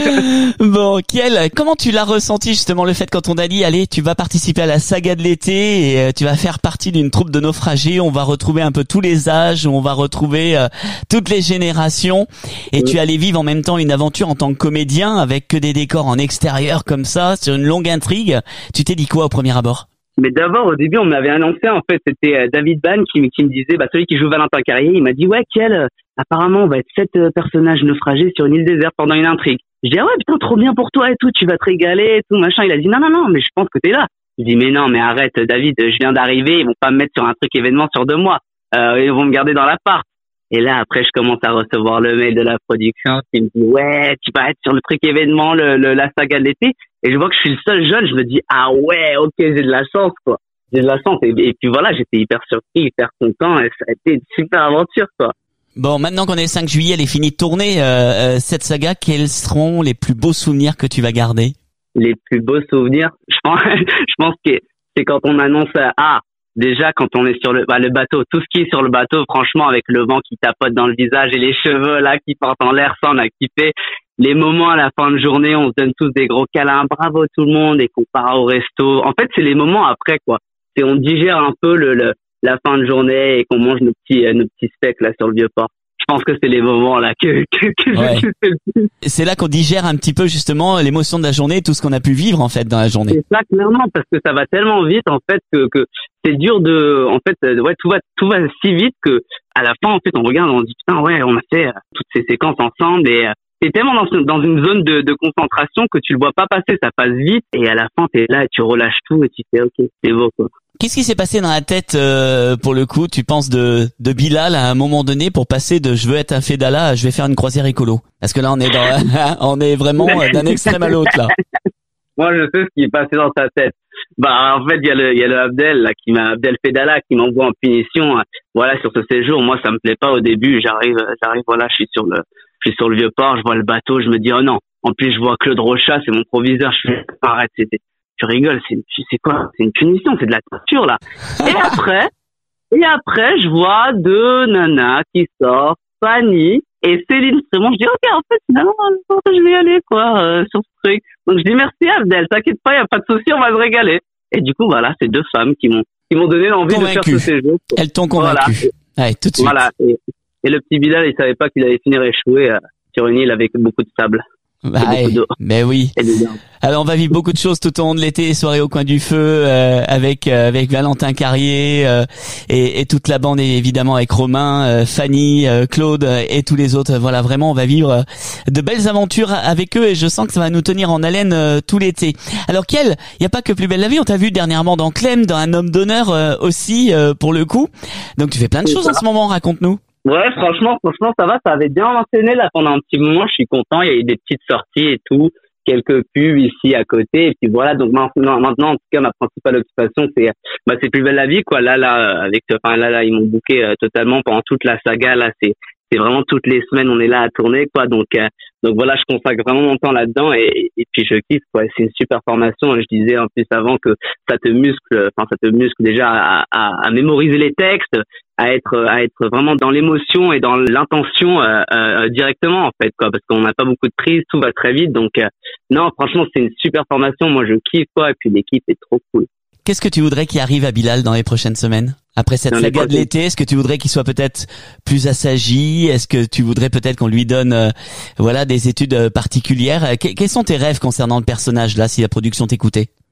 Bon, Kiel, comment tu l'as ressenti justement le fait quand on a dit allez, tu vas participer à la saga de l'été et euh, tu vas faire partie d'une troupe de naufragés, on va retrouver un peu tous les âges, on va retrouver euh, toutes les générations et oui. Tu allais vivre en même temps une aventure en tant que comédien avec que des décors en extérieur comme ça, sur une longue intrigue. Tu t'es dit quoi au premier abord? Mais d'abord, au début, on m'avait annoncé, en fait, c'était David Ban qui, qui me disait, bah, celui qui joue Valentin Carrier, il m'a dit, ouais, Kiel, apparemment, on va être sept personnages naufragés sur une île déserte pendant une intrigue. Je dis, ah ouais, putain, trop bien pour toi et tout, tu vas te régaler et tout, machin. Il a dit, non, non, non, mais je pense que t'es là. Je dis, mais non, mais arrête, David, je viens d'arriver, ils vont pas me mettre sur un truc événement sur deux mois. Euh, ils vont me garder dans l'appart. Et là, après, je commence à recevoir le mail de la production qui me dit, ouais, tu vas être sur le truc événement, le, le, la saga de l'été. Et je vois que je suis le seul jeune, je me dis, ah ouais, ok, j'ai de la chance, quoi. J'ai de la chance. Et, et puis voilà, j'étais hyper surpris, hyper content, et ça a été une super aventure, quoi. Bon, maintenant qu'on est le cinq juillet, elle est finie de tourner, euh, euh, cette saga, quels seront les plus beaux souvenirs que tu vas garder? Les plus beaux souvenirs? Je pense, je pense que c'est quand on annonce, ah, déjà, quand on est sur le, bah, le bateau, tout ce qui est sur le bateau, franchement, avec le vent qui tapote dans le visage et les cheveux, là, qui partent en l'air, ça, on a kiffé. Les moments à la fin de journée, on se donne tous des gros câlins, bravo tout le monde, et qu'on part au resto. En fait, c'est les moments après, quoi. C'est, on digère un peu le, le, la fin de journée et qu'on mange nos petits, nos petits steaks, là, sur le Vieux-Port. Je pense que c'est les moments, là, que, que, que ouais. je fais le plus. C'est là qu'on digère un petit peu, justement, l'émotion de la journée, tout ce qu'on a pu vivre, en fait, dans la journée. C'est ça, clairement, parce que ça va tellement vite, en fait, que, que c'est dur de, en fait, ouais, tout va, tout va si vite que, à la fin, en fait, on regarde, on dit, putain, ouais, on a fait toutes ces séquences ensemble et, t'es tellement dans, dans une zone de, de concentration que tu le vois pas passer, ça passe vite et à la fin t'es là et tu relâches tout et tu fais ok, c'est beau quoi. Qu'est-ce qui s'est passé dans la tête euh, pour le coup, tu penses de de Bilal à un moment donné pour passer de je veux être un Fedala à je vais faire une croisière écolo? Parce que là on est dans on est vraiment d'un extrême à l'autre là. Moi je sais ce qui est passé dans sa tête. Bah en fait il y a le il y a le Abdel là qui m'a Abdel Fedala qui m'envoie en punition. Voilà sur ce séjour, moi ça me plaît pas au début, j'arrive j'arrive voilà, je suis sur le Je suis sur le Vieux-Port, je vois le bateau, je me dis, oh non. En plus, je vois Claude Rochat, c'est mon proviseur. Je fais, arrête, c'est, tu rigoles, c'est, c'est quoi? C'est une punition, c'est de la torture, là. Et après, et après, je vois deux nanas qui sortent, Fanny et Céline Frémont. Je dis, ok, en fait, finalement, je vais y aller, quoi, euh, sur ce truc. Donc, je dis, merci, Abdel, t'inquiète pas, y a pas de souci, on va se régaler. Et du coup, voilà, c'est deux femmes qui m'ont, qui m'ont donné l'envie convaincu. de faire ce séjour. Elles t'ont convaincu. Voilà. Ouais, tout de suite. Voilà. Et, Et le petit Bilal, il savait pas qu'il allait finir échoué euh, sur une île avec beaucoup de sable. Bah, mais oui. Alors on va vivre beaucoup de choses tout au long de l'été, soirée au coin du feu euh, avec euh, avec Valentin Carrier euh, et, et toute la bande évidemment avec Romain, euh, Fanny, euh, Claude euh, et tous les autres. Voilà, vraiment on va vivre euh, de belles aventures avec eux et je sens que ça va nous tenir en haleine euh, tout l'été. Alors Kiel, il y a pas que Plus belle la vie, on t'a vu dernièrement dans Clem, dans Un homme d'honneur euh, aussi euh, pour le coup. Donc tu fais plein de choses en ce moment, raconte-nous. Ouais, franchement, franchement, ça va, ça avait bien enchaîné là pendant un petit moment. Je suis content. Il y a eu des petites sorties et tout, quelques pubs ici à côté. Et puis voilà. Donc maintenant, maintenant, en tout cas, ma principale occupation, c'est, bah, c'est Plus belle la vie, quoi. Là, là, avec, enfin là, là, ils m'ont booké euh, totalement pendant toute la saga. Là, c'est, c'est vraiment toutes les semaines, on est là à tourner, quoi. Donc, euh, donc voilà, je consacre vraiment mon temps là-dedans et, et puis je kiffe, quoi. C'est une super formation. Je disais en plus avant que ça te muscle, enfin ça te muscle déjà à, à, à mémoriser les textes, à être, à être vraiment dans l'émotion et dans l'intention euh, euh, directement en fait, quoi. Parce qu'on n'a pas beaucoup de prise, tout va très vite. Donc euh, non, franchement, c'est une super formation. Moi, je kiffe, quoi. Et puis l'équipe est trop cool. Qu'est-ce que tu voudrais qu'il arrive à Bilal dans les prochaines semaines? Après cette dans saga de l'été, est-ce que tu voudrais qu'il soit peut-être plus assagi? Est-ce que tu voudrais peut-être qu'on lui donne euh, voilà des études particulières? Que- Quels sont tes rêves concernant le personnage là, si la production t'écoutait?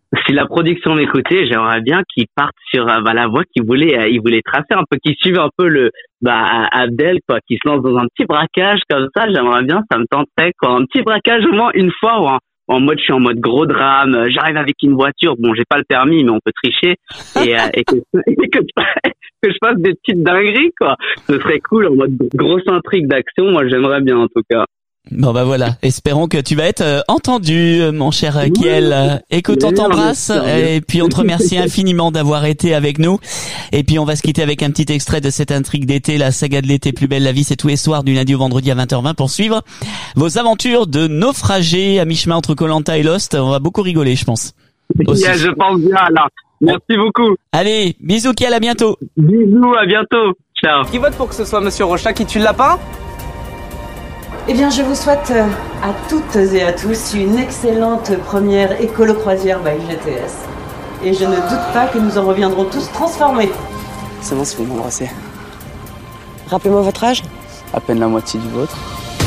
si la production m'écoutait, j'aimerais bien qu'ils partent sur euh, bah, la voie qu'ils voulaient, euh, ils voulaient tracer un peu, qu'ils suivent un peu le bah Abdel, quoi, qui se lance dans un petit braquage comme ça. J'aimerais bien, ça me tenterait, quoi, un petit braquage au moins une fois, ou en, en mode, je suis en mode gros drame, euh, j'arrive avec une voiture, bon, j'ai pas le permis, mais on peut tricher, et, euh, et que, et que, que je fasse des petites dingueries, quoi. Ce serait cool, en mode grosse intrigue d'action. Moi, j'aimerais bien, en tout cas. Bon bah voilà, espérons que tu vas être euh, entendu, euh, mon cher euh, Kiel. Euh, écoute, on t'embrasse et puis on te remercie infiniment d'avoir été avec nous. Et puis on va se quitter avec un petit extrait de cette intrigue d'été, la saga de l'été Plus belle la vie, c'est tous les soirs du lundi au vendredi à vingt heures vingt pour suivre vos aventures de naufragés à mi-chemin entre Koh-Lanta et Lost. On va beaucoup rigoler, je pense. Aussi. Yeah, je pense bien là. Merci beaucoup. Allez, bisous Kiel, à bientôt. Bisous, à bientôt. Ciao. Qui vote pour que ce soit Monsieur Rocha qui tue le lapin ? Eh bien, je vous souhaite à toutes et à tous une excellente première écolo-croisière by G T S. Et je ne doute pas que nous en reviendrons tous transformés. C'est bon, si vous m'embrassez. Rappelez-moi votre âge ? À peine la moitié du vôtre.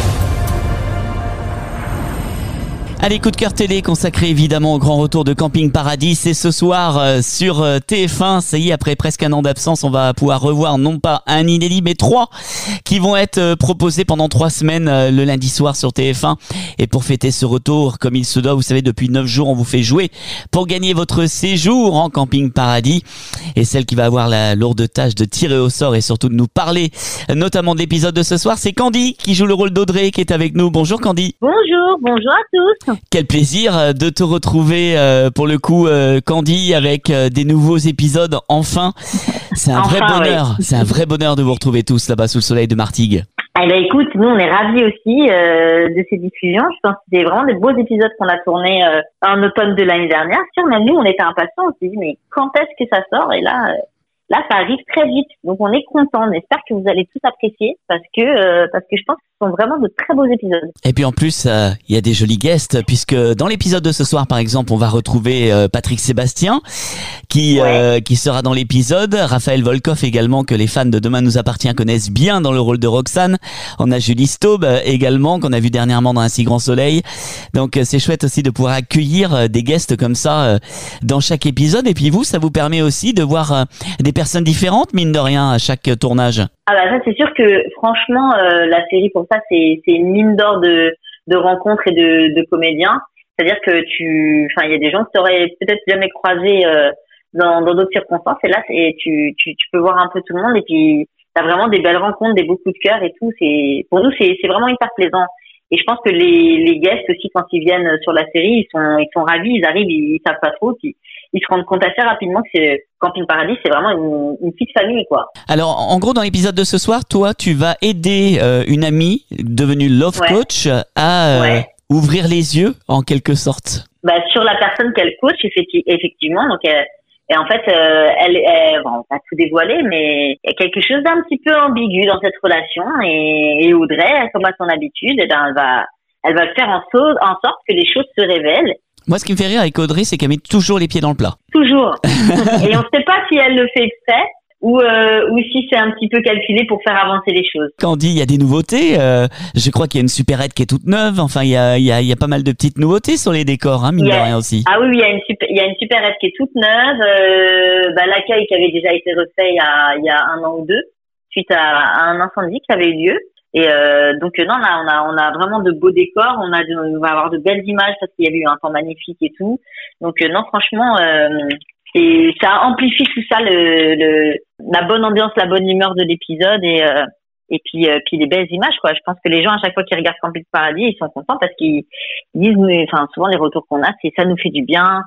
Allez, coup de cœur télé consacré évidemment au grand retour de Camping Paradis. C'est ce soir euh, sur euh, T F un. Ça y est, après presque un an d'absence, on va pouvoir revoir non pas un inédit, mais trois qui vont être euh, proposés pendant trois semaines euh, le lundi soir sur T F un. Et pour fêter ce retour, comme il se doit, vous savez, depuis neuf jours, on vous fait jouer pour gagner votre séjour en Camping Paradis. Et celle qui va avoir la lourde tâche de tirer au sort et surtout de nous parler, notamment de l'épisode de ce soir, c'est Candy qui joue le rôle d'Audrey qui est avec nous. Bonjour Candy. Bonjour, bonjour à tous. Quel plaisir de te retrouver euh, pour le coup, euh, Candy, avec euh, des nouveaux épisodes enfin. C'est un enfin, vrai bonheur. Oui. C'est un vrai bonheur de vous retrouver tous là-bas sous le soleil de Martigues. Eh ben écoute, nous on est ravis aussi euh, de ces diffusions. Je pense que c'était vraiment des beaux épisodes qu'on a tournés euh, en automne de l'année dernière. Sur même nous, on était impatients. On s'est dit mais quand est-ce que ça sort ? Et là. Euh... Là, ça arrive très vite, donc on est content. On espère que vous allez tous apprécier parce que euh, parce que je pense que ce sont vraiment de très beaux épisodes. Et puis en plus, il euh, y a des jolis guests puisque dans l'épisode de ce soir, par exemple, on va retrouver euh, Patrick Sébastien qui ouais. euh, qui sera dans l'épisode. Raphaël Volkov également, que les fans de Demain nous appartient connaissent bien dans le rôle de Roxane. On a Julie Staub également qu'on a vu dernièrement dans Un si grand soleil. Donc euh, c'est chouette aussi de pouvoir accueillir euh, des guests comme ça euh, dans chaque épisode. Et puis vous, ça vous permet aussi de voir euh, des personnes différentes, mine de rien, à chaque tournage. Ah bah ça c'est sûr que franchement euh, la série pour ça c'est c'est une mine d'or de de rencontres et de de comédiens. C'est-à-dire que tu, enfin il y a des gens que tu aurais peut-être jamais croisés euh, dans dans d'autres circonstances et là et tu tu tu peux voir un peu tout le monde et puis t'as vraiment des belles rencontres, des beaux coups de cœur et tout. C'est pour nous c'est c'est vraiment hyper plaisant. Et je pense que les les guests aussi quand ils viennent sur la série ils sont ils sont ravis, ils arrivent, ils, ils savent pas trop puis ils se rendent compte assez rapidement que c'est Camping Paradis, c'est vraiment une, une petite famille, quoi. Alors, en gros, dans l'épisode de ce soir, toi, tu vas aider euh, une amie devenue love ouais. coach à euh, ouais. ouvrir les yeux, en quelque sorte. Bah, sur la personne qu'elle coach, effectivement. Donc, elle, et en fait, euh, elle, elle, bon, on va tout dévoiler, mais il y a quelque chose d'un petit peu ambigu dans cette relation. Et, et Audrey, comme à son habitude, eh ben, elle va, elle va faire en, so- en sorte que les choses se révèlent. Moi, ce qui me fait rire avec Audrey, c'est qu'elle met toujours les pieds dans le plat. Toujours. Et on ne sait pas si elle le fait exprès ou euh, ou si c'est un petit peu calculé pour faire avancer les choses. Candy, il y a des nouveautés. Euh, je crois qu'il y a une supérette qui est toute neuve. Enfin, il y a il y a il y a pas mal de petites nouveautés sur les décors, hein, mine de rien aussi. Ah oui, oui, il y a une super, il y a une supérette qui est toute neuve. Euh, bah, l'accueil qui avait déjà été refait il y a il y a un an ou deux suite à, à un incendie qui avait eu lieu. Et euh, donc non, là, on a on a vraiment de beaux décors, on a de, on va avoir de belles images parce qu'il y a eu un temps magnifique et tout. Donc euh, non, franchement, euh, c'est ça amplifie tout ça, le, le la bonne ambiance, la bonne humeur de l'épisode et euh, et puis euh, puis les belles images, quoi. Je pense que les gens à chaque fois qu'ils regardent Camping Paradis, ils sont contents parce qu'ils disent, enfin souvent les retours qu'on a, c'est ça nous fait du bien.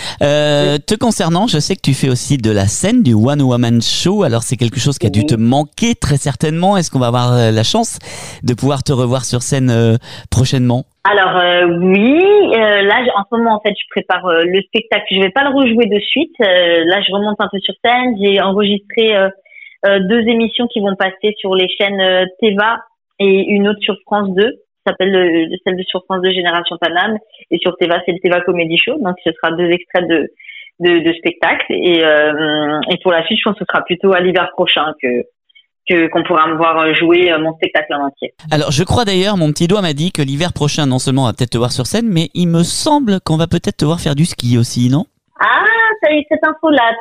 Euh, te concernant, je sais que tu fais aussi de la scène, du One Woman Show. Alors c'est quelque chose qui a dû te manquer très certainement. Est-ce qu'on va avoir la chance de pouvoir te revoir sur scène euh, prochainement? Alors euh, oui, euh, là en ce moment en fait je prépare euh, le spectacle. Je vais pas le rejouer de suite. Euh, là je remonte un peu sur scène. J'ai enregistré euh, euh, deux émissions qui vont passer sur les chaînes euh, Teva et une autre sur France deux. S'appelle le, celle de sur France deux Génération Paname et sur Teva c'est le Teva Comedy Show, donc ce sera deux extraits de de, de spectacle et euh, et pour la suite je pense que ce sera plutôt à l'hiver prochain que que qu'on pourra me voir jouer mon spectacle en entier. Alors je crois d'ailleurs, mon petit doigt m'a dit que l'hiver prochain non seulement on va peut-être te voir sur scène, mais il me semble qu'on va peut-être te voir faire du ski aussi, non? t'as eu cette info-là,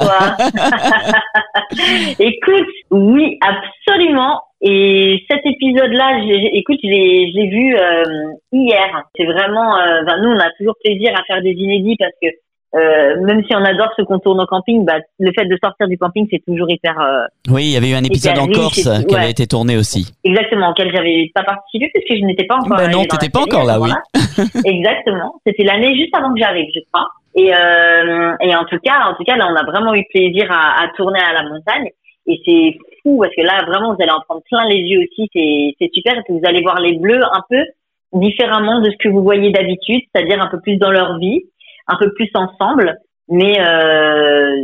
toi? Écoute, oui, absolument. Et cet épisode-là, j'ai, écoute, je l'ai, je l'ai vu euh, hier. C'est vraiment, euh, ben, nous, on a toujours plaisir à faire des inédits parce que euh, même si on adore ce qu'on tourne au camping, bah, le fait de sortir du camping, c'est toujours hyper. Euh, oui, il y avait eu un épisode en Corse riche, qui ouais. avait été tourné aussi. Exactement, auquel j'avais pas participé parce que je n'étais pas encore. Ben non, t'étais pas encore là, oui. Exactement. C'était l'année juste avant que j'arrive, je crois. Et, euh, et en tout cas, en tout cas, là, on a vraiment eu plaisir à, à tourner à la montagne. Et c'est fou parce que là, vraiment, vous allez en prendre plein les yeux aussi. C'est, c'est super parce que vous allez voir les Bleus un peu différemment de ce que vous voyez d'habitude, c'est-à-dire un peu plus dans leur vie, un peu plus ensemble. Mais euh,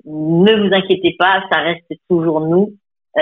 ne vous inquiétez pas, ça reste toujours nous. Euh,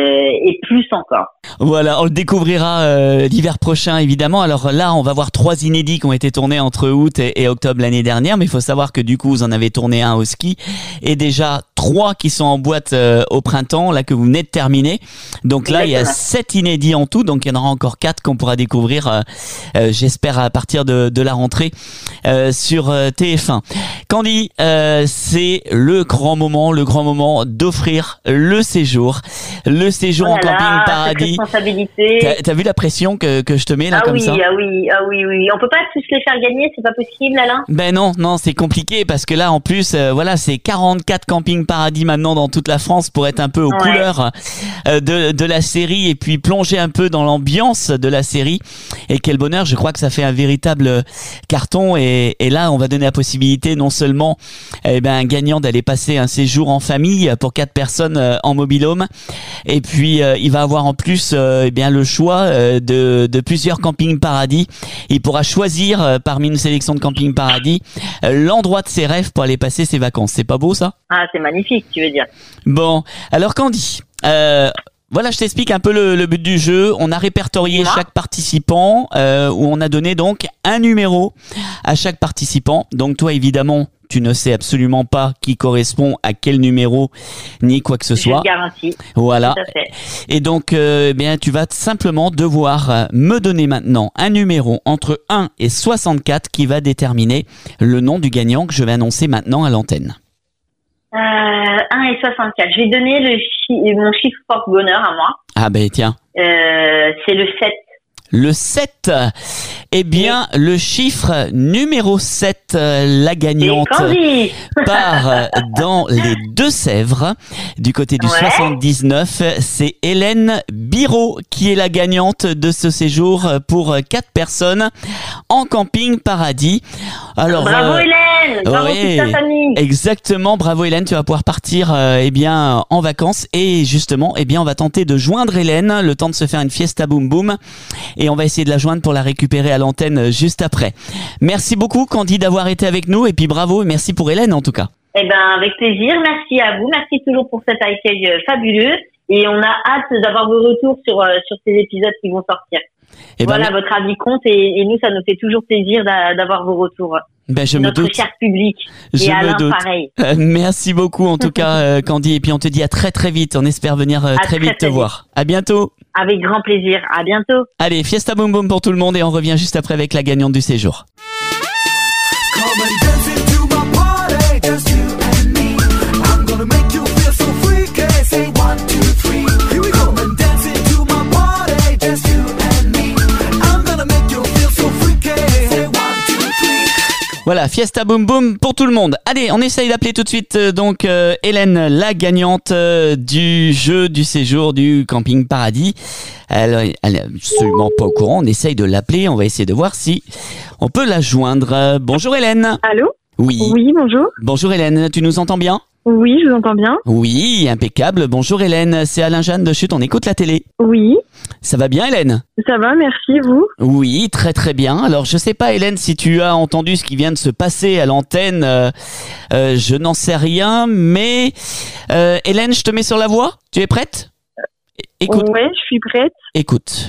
et plus encore. Voilà, on le découvrira euh, l'hiver prochain évidemment. Alors là, on va voir trois inédits qui ont été tournés entre août et, et octobre l'année dernière, mais il faut savoir que du coup, vous en avez tourné un au ski et déjà trois qui sont en boîte euh, au printemps, là que vous venez de terminer. Donc là, Exactement. Il y a sept inédits en tout, donc il y en aura encore quatre qu'on pourra découvrir, euh, euh, j'espère à partir de, de la rentrée euh, sur euh, T F un. Candy, euh, c'est le grand moment, le grand moment d'offrir le séjour. Le séjour oh là en camping là, paradis. T'as, t'as vu la pression que, que je te mets là ah comme oui, ça? Ah oui, ah oui, oui. On peut pas tous les faire gagner, c'est pas possible, Alain? Ben non, non, c'est compliqué parce que là en plus, euh, voilà, c'est quarante-quatre camping paradis maintenant dans toute la France pour être un peu aux ouais. couleurs euh, de, de la série et puis plonger un peu dans l'ambiance de la série. Et quel bonheur, je crois que ça fait un véritable carton et, et là on va donner la possibilité non seulement eh ben, un gagnant d'aller passer un séjour en famille pour quatre personnes euh, en mobil-home. Et puis euh, il va avoir en plus euh, eh bien le choix euh, de, de plusieurs camping paradis. Il pourra choisir euh, parmi une sélection de camping paradis euh, l'endroit de ses rêves pour aller passer ses vacances. C'est pas beau ça? Ah, c'est magnifique, tu veux dire. Bon, alors Candy, euh, voilà, je t'explique un peu le, le but du jeu. On a répertorié Dis-moi. chaque participant euh, où on a donné donc un numéro à chaque participant. Donc toi évidemment, tu ne sais absolument pas qui correspond à quel numéro ni quoi que ce soit. Je garantis. Voilà. Tout à fait. Et donc, euh, eh bien, tu vas simplement devoir me donner maintenant un numéro entre un et soixante-quatre qui va déterminer le nom du gagnant que je vais annoncer maintenant à l'antenne. Euh, un et soixante-quatre. Je vais donner le chi- mon chiffre porte-bonheur à moi. Ah ben tiens. Euh, c'est le sept. Le sept. Eh bien, oui. le chiffre numéro sept, la gagnante, part dans les Deux-Sèvres. Du côté du ouais. soixante-dix-neuf, c'est Hélène Biro qui est la gagnante de ce séjour pour quatre personnes en camping paradis. Alors, bravo euh, Hélène, bravo ouais, toute ta famille. Exactement, bravo Hélène, tu vas pouvoir partir euh, eh bien, en vacances et justement, eh bien, on va tenter de joindre Hélène, le temps de se faire une fiesta boum boum. Et on va essayer de la joindre pour la récupérer à l'antenne juste après. Merci beaucoup Candy d'avoir été avec nous et puis bravo et merci pour Hélène en tout cas. Eh ben avec plaisir, merci à vous, merci toujours pour cet accueil fabuleux et on a hâte d'avoir vos retours sur euh, sur ces épisodes qui vont sortir. Et voilà, ben, votre avis compte et, et nous ça nous fait toujours plaisir d'a, d'avoir vos retours. Ben, je Notre me doute. cher public je et Alain me doute. pareil. Euh, merci beaucoup en tout cas euh, Candy et puis on te dit à très très vite. On espère venir euh, très, très vite très te vite. voir. À bientôt. Avec grand plaisir. À bientôt. Allez, fiesta boum boum pour tout le monde et on revient juste après avec la gagnante du séjour. Voilà, fiesta boum boum pour tout le monde. Allez, on essaye d'appeler tout de suite euh, donc euh, Hélène, la gagnante euh, du jeu du séjour du camping paradis. Elle, elle est absolument pas au courant. On essaye de l'appeler. On va essayer de voir si on peut la joindre. Euh, bonjour Hélène. Allô ? Oui. Oui, bonjour. Bonjour Hélène, tu nous entends bien ? Oui, je vous entends bien. Oui, impeccable. Bonjour Hélène, c'est Alain Jeanne de Chute, on écoute la télé. Oui. Ça va bien Hélène ? Ça va, merci, vous ? Oui, très très bien. Alors je sais pas Hélène si tu as entendu ce qui vient de se passer à l'antenne, euh, euh, je n'en sais rien, mais euh, Hélène, je te mets sur la voie, tu es prête ? Écoute. Ouais, je suis prête. Écoute.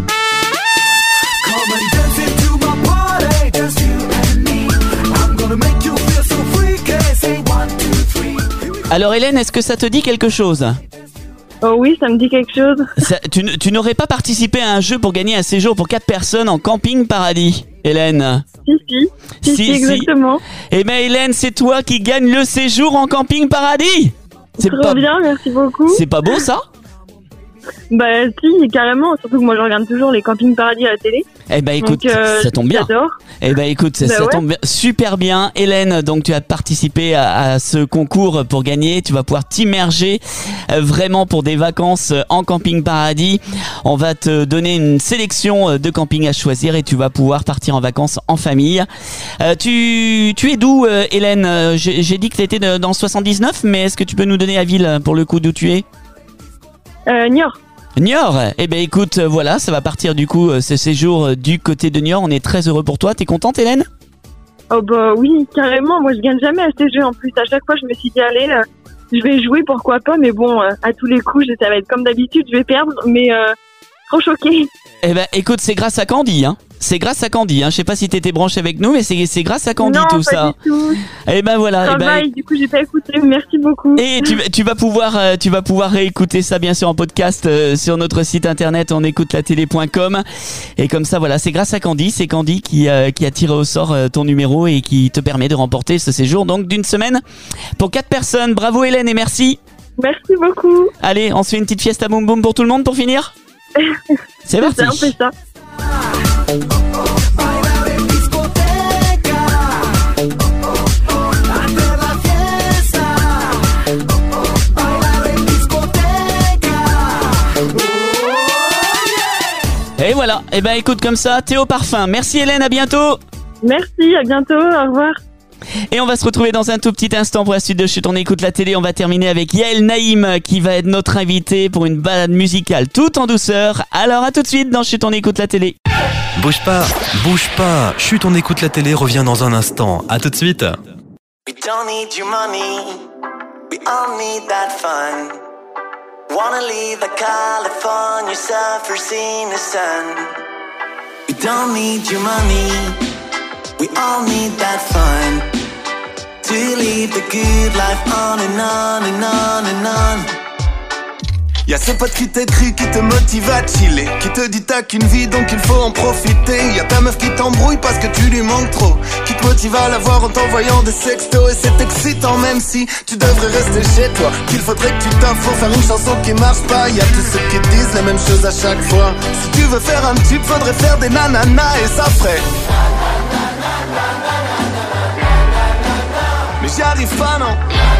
Alors Hélène, est-ce que ça te dit quelque chose ? Oh oui, ça me dit quelque chose. Ça, tu, tu n'aurais pas participé à un jeu pour gagner un séjour pour quatre personnes en camping paradis ? Hélène? Si, si. Si, si, exactement. Eh ben Hélène, c'est toi qui gagne le séjour en camping paradis. C'est trop pas... bien, merci beaucoup. C'est pas beau ça? Bah si, carrément, surtout que moi je regarde toujours les campings paradis à la télé. Eh ben écoute, donc, euh, ça tombe bien. J'adore. Eh ben écoute, ça, bah, ça ouais. tombe bien, super bien. Hélène, donc tu as participé à, à ce concours pour gagner. Tu vas pouvoir t'immerger euh, vraiment pour des vacances en camping paradis. On va te donner une sélection de campings à choisir et tu vas pouvoir partir en vacances en famille. Euh, tu, tu es d'où, euh, Hélène? J'ai, j'ai dit que tu étais dans le soixante-dix-neuf, mais est-ce que tu peux nous donner la ville pour le coup d'où tu es? Euh, Niort. Niort. Eh ben écoute, voilà, ça va partir du coup ce séjour du côté de Niort. On est très heureux pour toi. T'es contente, Hélène? Oh bah oui, carrément. Moi, je gagne jamais à ces jeux en plus. À chaque fois, je me suis dit allez, euh, je vais jouer, pourquoi pas. Mais bon, euh, à tous les coups, ça va être comme d'habitude, je vais perdre. Mais euh, trop choquée. Eh ben écoute, c'est grâce à Candy, hein. C'est grâce à Candy, hein. Je sais pas si t'étais branché avec nous, mais c'est c'est grâce à Candy non, tout pas ça. Du tout. Et ben voilà. Travail, et ben... du coup j'ai pas écouté. Merci beaucoup. Et tu, tu vas pouvoir, euh, tu vas pouvoir réécouter ça bien sûr en podcast euh, sur notre site internet on écoute la télé point com. Et comme ça voilà, c'est grâce à Candy, c'est Candy qui euh, qui a tiré au sort euh, ton numéro et qui te permet de remporter ce séjour donc d'une semaine pour quatre personnes. Bravo Hélène et merci. Merci beaucoup. Allez, on se fait une petite fiesta boum boum pour tout le monde pour finir. C'est parti. C'est un peu ça. Et voilà, et ben écoute comme ça, Théo Parfum. Merci Hélène, à bientôt. Merci, à bientôt, au revoir. Et on va se retrouver dans un tout petit instant pour la suite de Chut, on écoute la télé. On va terminer avec Yael Naïm qui va être notre invité pour une balade musicale tout en douceur. Alors à tout de suite dans Chut, on écoute la télé. Bouge pas, bouge pas. Chut, on écoute la télé revient dans un instant. À tout de suite. We don't need your money, we all need that fun. Wanna leave a California suffer seeing the sun. We don't need your money, we all need that fun. To leave the good life on and on and on and on. Y'a ce pote qui t'écrit, qui te motive à chiller, qui te dit t'as qu'une vie donc il faut en profiter. Y'a ta meuf qui t'embrouille parce que tu lui manques trop, qui te motive à la voir en t'envoyant des sextos. Et c'est excitant même si tu devrais rester chez toi, qu'il faudrait que tu t'offres pour faire une chanson qui marche pas. Y'a tous ceux qui disent les mêmes choses à chaque fois. Si tu veux faire un tube, faudrait faire des nananas et ça ferait. Mais j'y arrive pas non.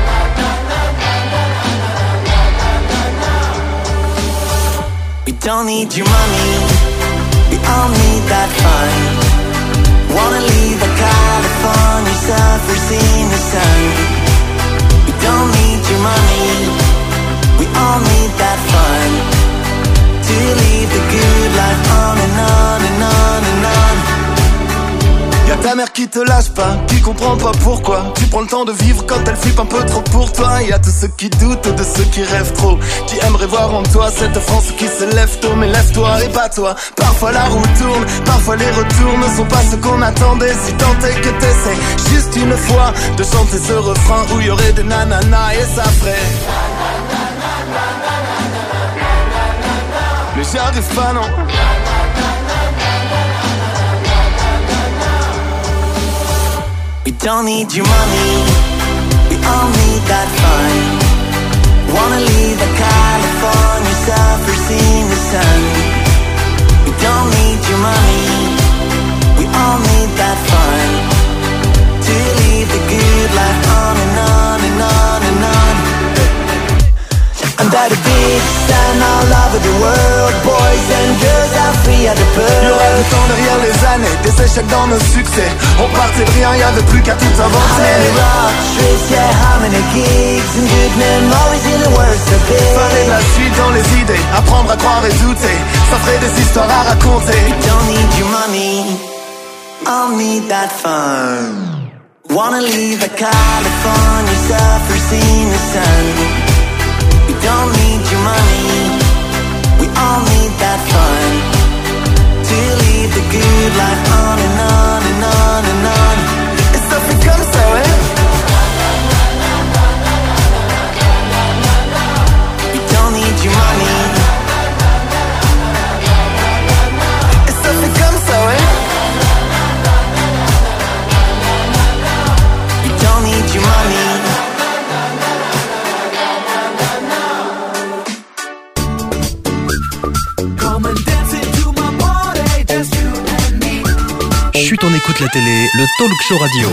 We don't need your money, we all need that fun. Wanna leave a California suffer seeing the sun. We don't need your money, we all need that fun. To leave the good life on and on and on and on. Y'a ta mère qui te lâche pas, qui comprend pas pourquoi tu prends le temps de vivre quand elle flippe un peu trop pour toi. Y'a tous ceux qui doutent de ceux qui rêvent trop, qui aimeraient voir en toi cette France qui se lève tôt. Mais lève-toi et bats-toi, parfois la roue tourne, parfois les retours ne sont pas ce qu'on attendait. Si tant est que t'essaies juste une fois de chanter ce refrain où y'aurait des nananas et ça ferait. Mais j'y arrive pas non. We don't need your money, we all need that fun. Wanna leave a California suffer seeing the sun. We don't need your money, we all need that fun. To leave the good life on and on and on and on. Under the big sun all over the world, boys and girls are free at the pearl. Y'aura le temps derrière les années, des échecs dans nos succès. On partait de rien, y'avait plus qu'à tout inventer. How many rock trips, yeah, how many gigs and good memories in the worst of it. Fallait de la suite dans les idées, apprendre à croire et douter. Ça ferait des histoires à raconter. We don't need your money, I'll need that fun. Wanna leave a California suffer seeing the sun. We don't need your money, we all need that fun. To leave the good life on and on and on and on. Et ça fait comme ça, ouais. We don't need your money. Et ça fait comme ça, ouais. écoute la télé, le talk show radio.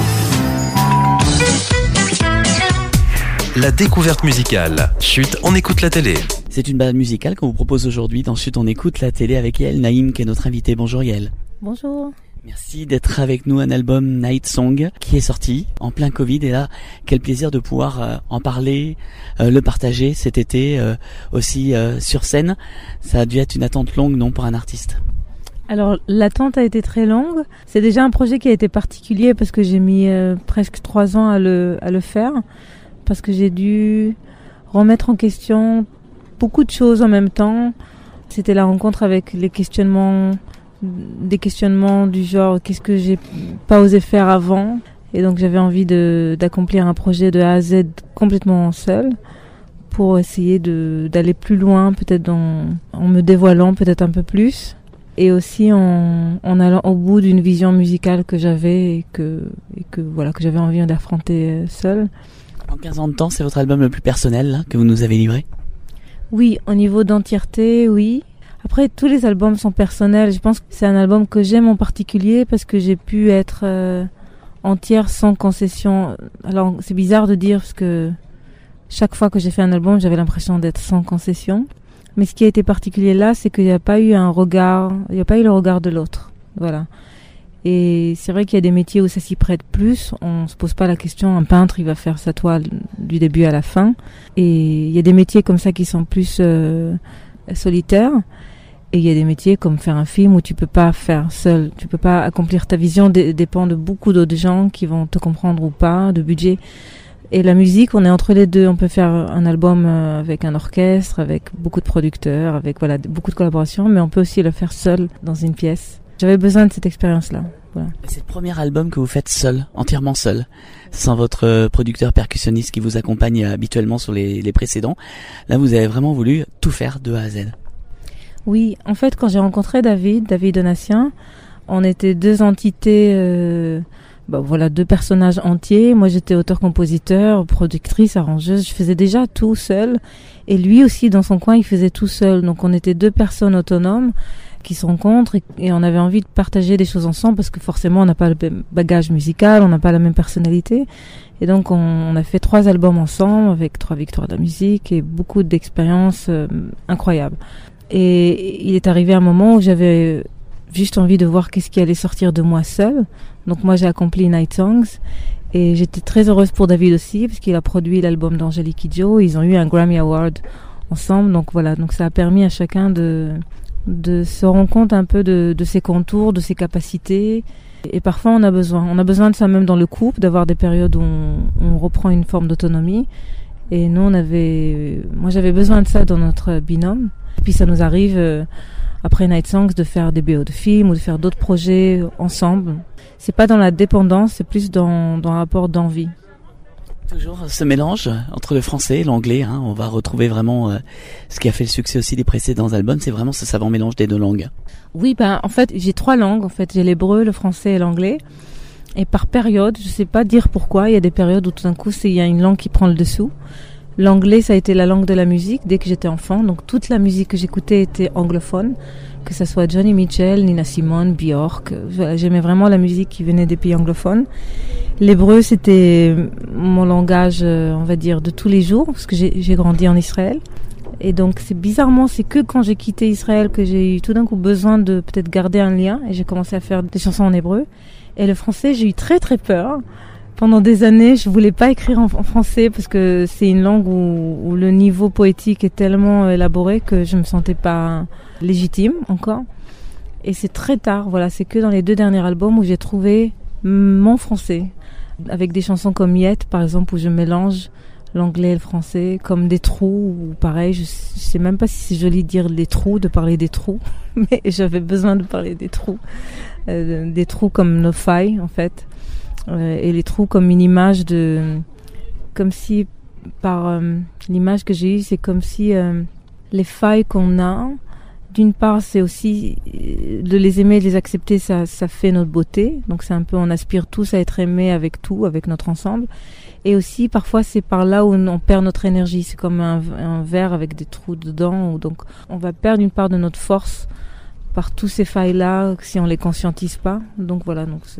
La découverte musicale. Chut, on écoute la télé. C'est une balade musicale qu'on vous propose aujourd'hui dans Chut, on écoute la télé avec Yael Naïm qui est notre invitée. Bonjour Yael. Bonjour. Merci d'être avec nous. Un album Night Song qui est sorti en plein Covid et là, quel plaisir de pouvoir euh, en parler, euh, le partager cet été euh, aussi euh, sur scène. Ça a dû être une attente longue, non, pour un artiste? Alors l'attente a été très longue. C'est déjà un projet qui a été particulier parce que j'ai mis euh, presque trois ans à le à le faire, parce que j'ai dû remettre en question beaucoup de choses en même temps. C'était la rencontre avec les questionnements, des questionnements du genre qu'est-ce que j'ai pas osé faire avant, et donc j'avais envie de d'accomplir un projet de A à Z complètement seul pour essayer de d'aller plus loin, peut-être dans, en me dévoilant peut-être un peu plus. Et aussi en, en allant au bout d'une vision musicale que j'avais et que, et que, voilà, que j'avais envie d'affronter seule. En quinze ans de temps, c'est votre album le plus personnel là, que vous nous avez livré? Oui, au niveau d'entièreté, oui. Après, tous les albums sont personnels. Je pense que c'est un album que j'aime en particulier parce que j'ai pu être euh, entière sans concession. Alors, c'est bizarre de dire parce que chaque fois que j'ai fait un album, j'avais l'impression d'être sans concession. Mais ce qui a été particulier là, c'est qu'il n'y a pas eu un regard, il n'y a pas eu le regard de l'autre. Voilà. Et c'est vrai qu'il y a des métiers où ça s'y prête plus. On se pose pas la question, un peintre, il va faire sa toile du début à la fin. Et il y a des métiers comme ça qui sont plus euh, solitaires. Et il y a des métiers comme faire un film où tu peux pas faire seul. Tu peux pas accomplir ta vision, d- dépend de beaucoup d'autres gens qui vont te comprendre ou pas, de budget. Et la musique, on est entre les deux. On peut faire un album avec un orchestre, avec beaucoup de producteurs, avec voilà beaucoup de collaborations, mais on peut aussi le faire seul dans une pièce. J'avais besoin de cette expérience-là. Voilà. C'est le premier album que vous faites seul, entièrement seul, sans votre producteur percussionniste qui vous accompagne habituellement sur les, les précédents. Là, vous avez vraiment voulu tout faire de A à Z. Oui, en fait, quand j'ai rencontré David, David Donatien, on était deux entités... Euh, Bah voilà, deux personnages entiers. Moi, j'étais auteur-compositeur, productrice, arrangeuse. Je faisais déjà tout seul. Et lui aussi, dans son coin, il faisait tout seul. Donc, on était deux personnes autonomes qui se rencontrent et, et on avait envie de partager des choses ensemble parce que forcément, on n'a pas le même bagage musical, on n'a pas la même personnalité. Et donc, on, on a fait trois albums ensemble avec trois victoires de la musique et beaucoup d'expériences euh, incroyables. Et il est arrivé un moment où j'avais juste envie de voir qu'est-ce qui allait sortir de moi seule. Donc moi j'ai accompli Night Songs et j'étais très heureuse pour David aussi parce qu'il a produit l'album d'Angélique Kidjo. Ils ont eu un Grammy Award ensemble, donc voilà, donc ça a permis à chacun de de se rendre compte un peu de, de ses contours, de ses capacités. Et parfois on a besoin, on a besoin de ça même dans le couple, d'avoir des périodes où on, on reprend une forme d'autonomie. Et nous on avait, moi j'avais besoin de ça dans notre binôme. Et puis ça nous arrive euh, après Night Songs de faire des B O de films ou de faire d'autres projets ensemble. C'est pas dans la dépendance, c'est plus dans, dans un rapport d'envie. Toujours ce mélange entre le français et l'anglais, hein. On va retrouver vraiment euh, ce qui a fait le succès aussi des précédents albums, c'est vraiment ce savant mélange des deux langues. Oui, ben en fait j'ai trois langues, en fait j'ai l'hébreu, le français et l'anglais. Et par période, je sais pas dire pourquoi, il y a des périodes où tout d'un coup il y a une langue qui prend le dessous. L'anglais, ça a été la langue de la musique dès que j'étais enfant, donc toute la musique que j'écoutais était anglophone, que ça soit Johnny Mitchell, Nina Simone, Björk. Voilà, j'aimais vraiment la musique qui venait des pays anglophones. L'hébreu, c'était mon langage, on va dire, de tous les jours, parce que j'ai, j'ai grandi en Israël. Et donc, c'est bizarrement, c'est que quand j'ai quitté Israël que j'ai eu tout d'un coup besoin de peut-être garder un lien, et j'ai commencé à faire des chansons en hébreu. Et le français, j'ai eu très très peur. Pendant des années, je voulais pas écrire en, en français parce que c'est une langue où, où le niveau poétique est tellement élaboré que je me sentais pas légitime encore. Et c'est très tard, voilà, c'est que dans les deux derniers albums où j'ai trouvé mon français. Avec des chansons comme Yet, par exemple, où je mélange l'anglais et le français, comme Des trous, ou pareil, je, je sais même pas si c'est joli de dire les trous, de parler des trous, mais j'avais besoin de parler des trous. Euh, des trous comme nos failles, en fait. Euh, et les trous comme une image de, comme si par euh, l'image que j'ai eue, c'est comme si euh, les failles qu'on a, d'une part c'est aussi euh, de les aimer, de les accepter, ça, ça fait notre beauté, donc c'est un peu on aspire tous à être aimés avec tout, avec notre ensemble, et aussi parfois c'est par là où on perd notre énergie, c'est comme un, un verre avec des trous dedans, où donc on va perdre une part de notre force par tous ces failles là si on les conscientise pas, donc voilà, donc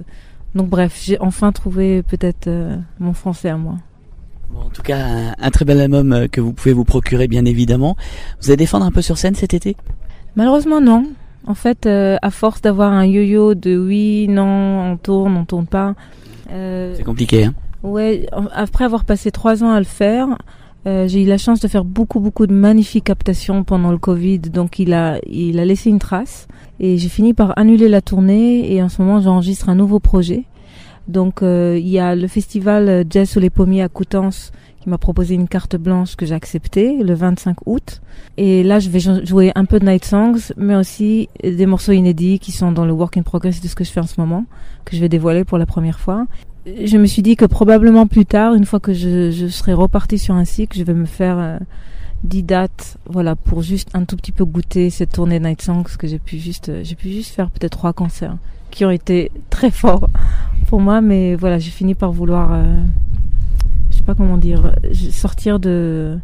Donc bref, j'ai enfin trouvé peut-être euh, mon français à moi. Bon, en tout cas, un, un très bel album euh, que vous pouvez vous procurer, bien évidemment. Vous allez défendre un peu sur scène cet été ? Malheureusement, non. En fait, euh, à force d'avoir un yo-yo de oui, non, on tourne, on tourne pas. Euh, C'est compliqué, hein ? Ouais, après avoir passé trois ans à le faire, euh, j'ai eu la chance de faire beaucoup, beaucoup de magnifiques captations pendant le Covid. Donc, il a, il a laissé une trace. Et j'ai fini par annuler la tournée. Et en ce moment, j'enregistre un nouveau projet. Donc, euh, il y a le festival Jazz sous les pommiers à Coutances qui m'a proposé une carte blanche que j'ai acceptée le vingt-cinq août. Et là, je vais jouer un peu de Night Songs, mais aussi des morceaux inédits qui sont dans le work in progress de ce que je fais en ce moment, que je vais dévoiler pour la première fois. Je me suis dit que probablement plus tard, une fois que je, je serai repartie sur un cycle, je vais me faire euh, dix dates, voilà, pour juste un tout petit peu goûter cette tournée Night Songs que j'ai pu juste, j'ai pu juste faire peut-être trois concerts qui ont été très forts pour moi, mais voilà, j'ai fini par vouloir, euh, je sais pas comment dire, sortir de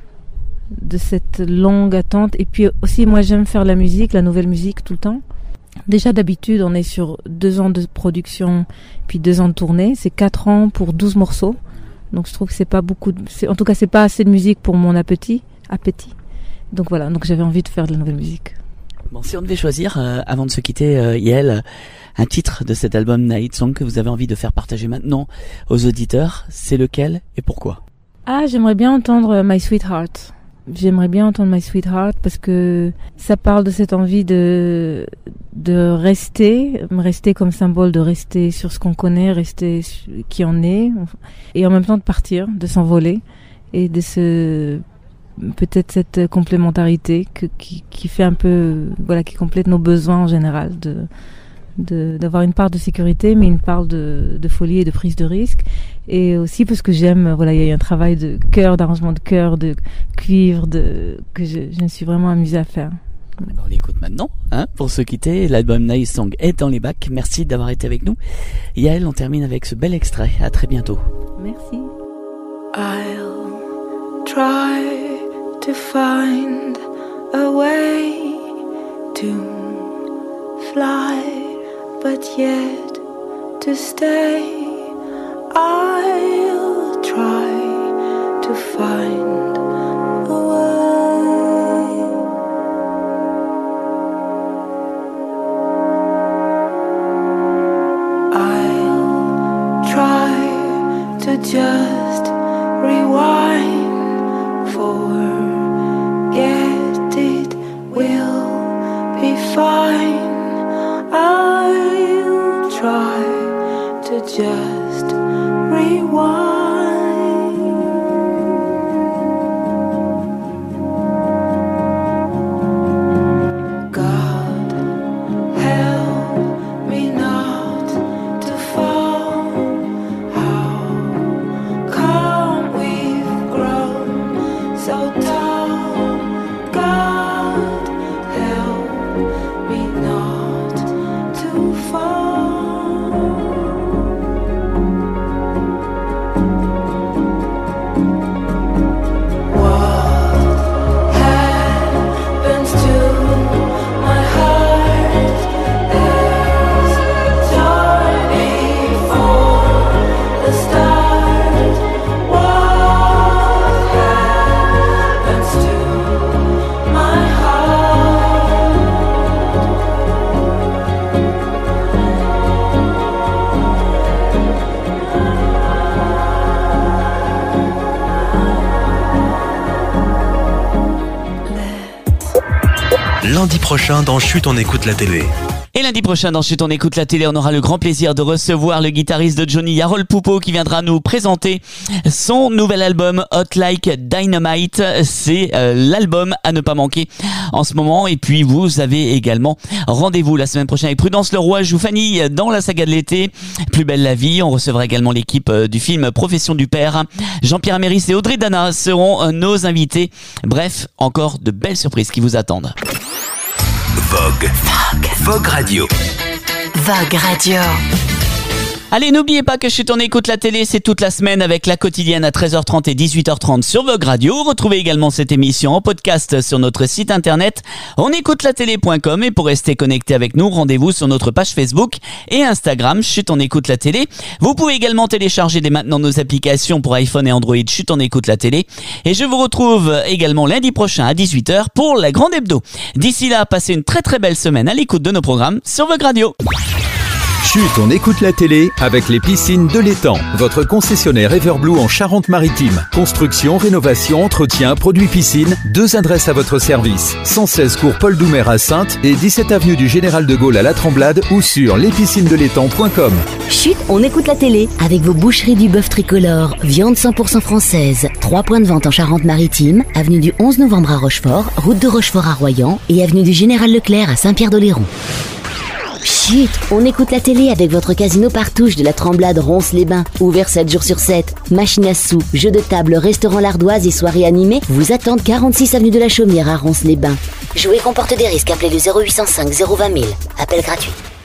de cette longue attente. Et puis aussi, moi, j'aime faire la musique, la nouvelle musique tout le temps. Déjà, d'habitude, on est sur deux ans de production, puis deux ans de tournée. C'est quatre ans pour douze morceaux. Donc, je trouve que c'est pas beaucoup. De, c'est, en tout cas, c'est pas assez de musique pour mon appétit. appétit. Donc voilà. Donc, j'avais envie de faire de la nouvelle musique. Bon, si on devait choisir, euh, avant de se quitter, euh, Yael, un titre de cet album Night Song que vous avez envie de faire partager maintenant aux auditeurs, c'est lequel et pourquoi ? Ah, j'aimerais bien entendre My Sweetheart. J'aimerais bien entendre My Sweetheart parce que ça parle de cette envie de de rester, rester comme symbole, de rester sur ce qu'on connaît, rester qui on est, et en même temps de partir, de s'envoler, et de se peut-être cette complémentarité que, qui qui fait un peu, voilà, qui complète nos besoins en général, de de d'avoir une part de sécurité, mais une part de de folie et de prise de risque. Et aussi parce que j'aime, voilà, il y a eu un travail de chœur, d'arrangement de chœur, de cuivre, de que je, je me suis vraiment amusée à faire. On l'écoute maintenant, hein, pour se quitter. L'album Night Song est dans les bacs. Merci d'avoir été avec nous. Yael, on termine avec ce bel extrait. À très bientôt. Merci. I'll try to find a way to fly, but yet to stay. I'll try to find a way. I'll try to just rewind, forget it will be fine. I'll try to just rewind. God help me not to fall. How come we've grown so tall? God help me not to fall. Lundi prochain dans Chut, on écoute la télé. Et lundi prochain dans Chut, on écoute la télé, on aura le grand plaisir de recevoir le guitariste de Johnny, Yarol Poupeau, qui viendra nous présenter son nouvel album Hot Like Dynamite. C'est euh, l'album à ne pas manquer en ce moment. Et puis vous avez également rendez-vous la semaine prochaine avec Prudence Leroy, joue Fanny dans la saga de l'été, Plus belle la vie. On recevra également l'équipe euh, du film Profession du père. Jean-Pierre Améris et Audrey Dana seront euh, nos invités. Bref, encore de belles surprises qui vous attendent. Vogue. Vogue. Vogue Radio. Vogue Radio. Allez, n'oubliez pas que Chut, on écoute la télé, c'est toute la semaine avec la quotidienne à treize heures trente et dix-huit heures trente sur Vogue Radio. Retrouvez également cette émission en podcast sur notre site internet onécoutelatélé point com et pour rester connecté avec nous, rendez-vous sur notre page Facebook et Instagram Chut, on écoute la télé. Vous pouvez également télécharger dès maintenant nos applications pour iPhone et Android Chut, on écoute la télé. Et je vous retrouve également lundi prochain à dix-huit heures pour la grande hebdo. D'ici là, passez une très très belle semaine à l'écoute de nos programmes sur Vogue Radio. Chut, on écoute la télé avec les piscines de l'étang. Votre concessionnaire Everblue en Charente-Maritime. Construction, rénovation, entretien, produits piscine. Deux adresses à votre service. cent seize cours Paul Doumer à Saintes et dix-sept avenue du Général de Gaulle à La Tremblade ou sur les piscines de l'étang point com. Chut, on écoute la télé avec vos boucheries du bœuf tricolore. Viande cent pour cent française. Trois points de vente en Charente-Maritime. Avenue du onze novembre à Rochefort. Route de Rochefort à Royan. Et avenue du Général Leclerc à Saint-Pierre-d'Oléron. Chut, on écoute la télé avec votre casino Partouche de la Tremblade Ronces-les-Bains. Ouvert sept jours sur sept. Machine à sous, jeux de table, restaurant l'ardoise et soirées animées vous attendent quarante-six avenue de la Chaumière à Ronces-les-Bains. Jouer comporte des risques. Appelez le zéro huit cent cinq zéro vingt mille. Appel gratuit.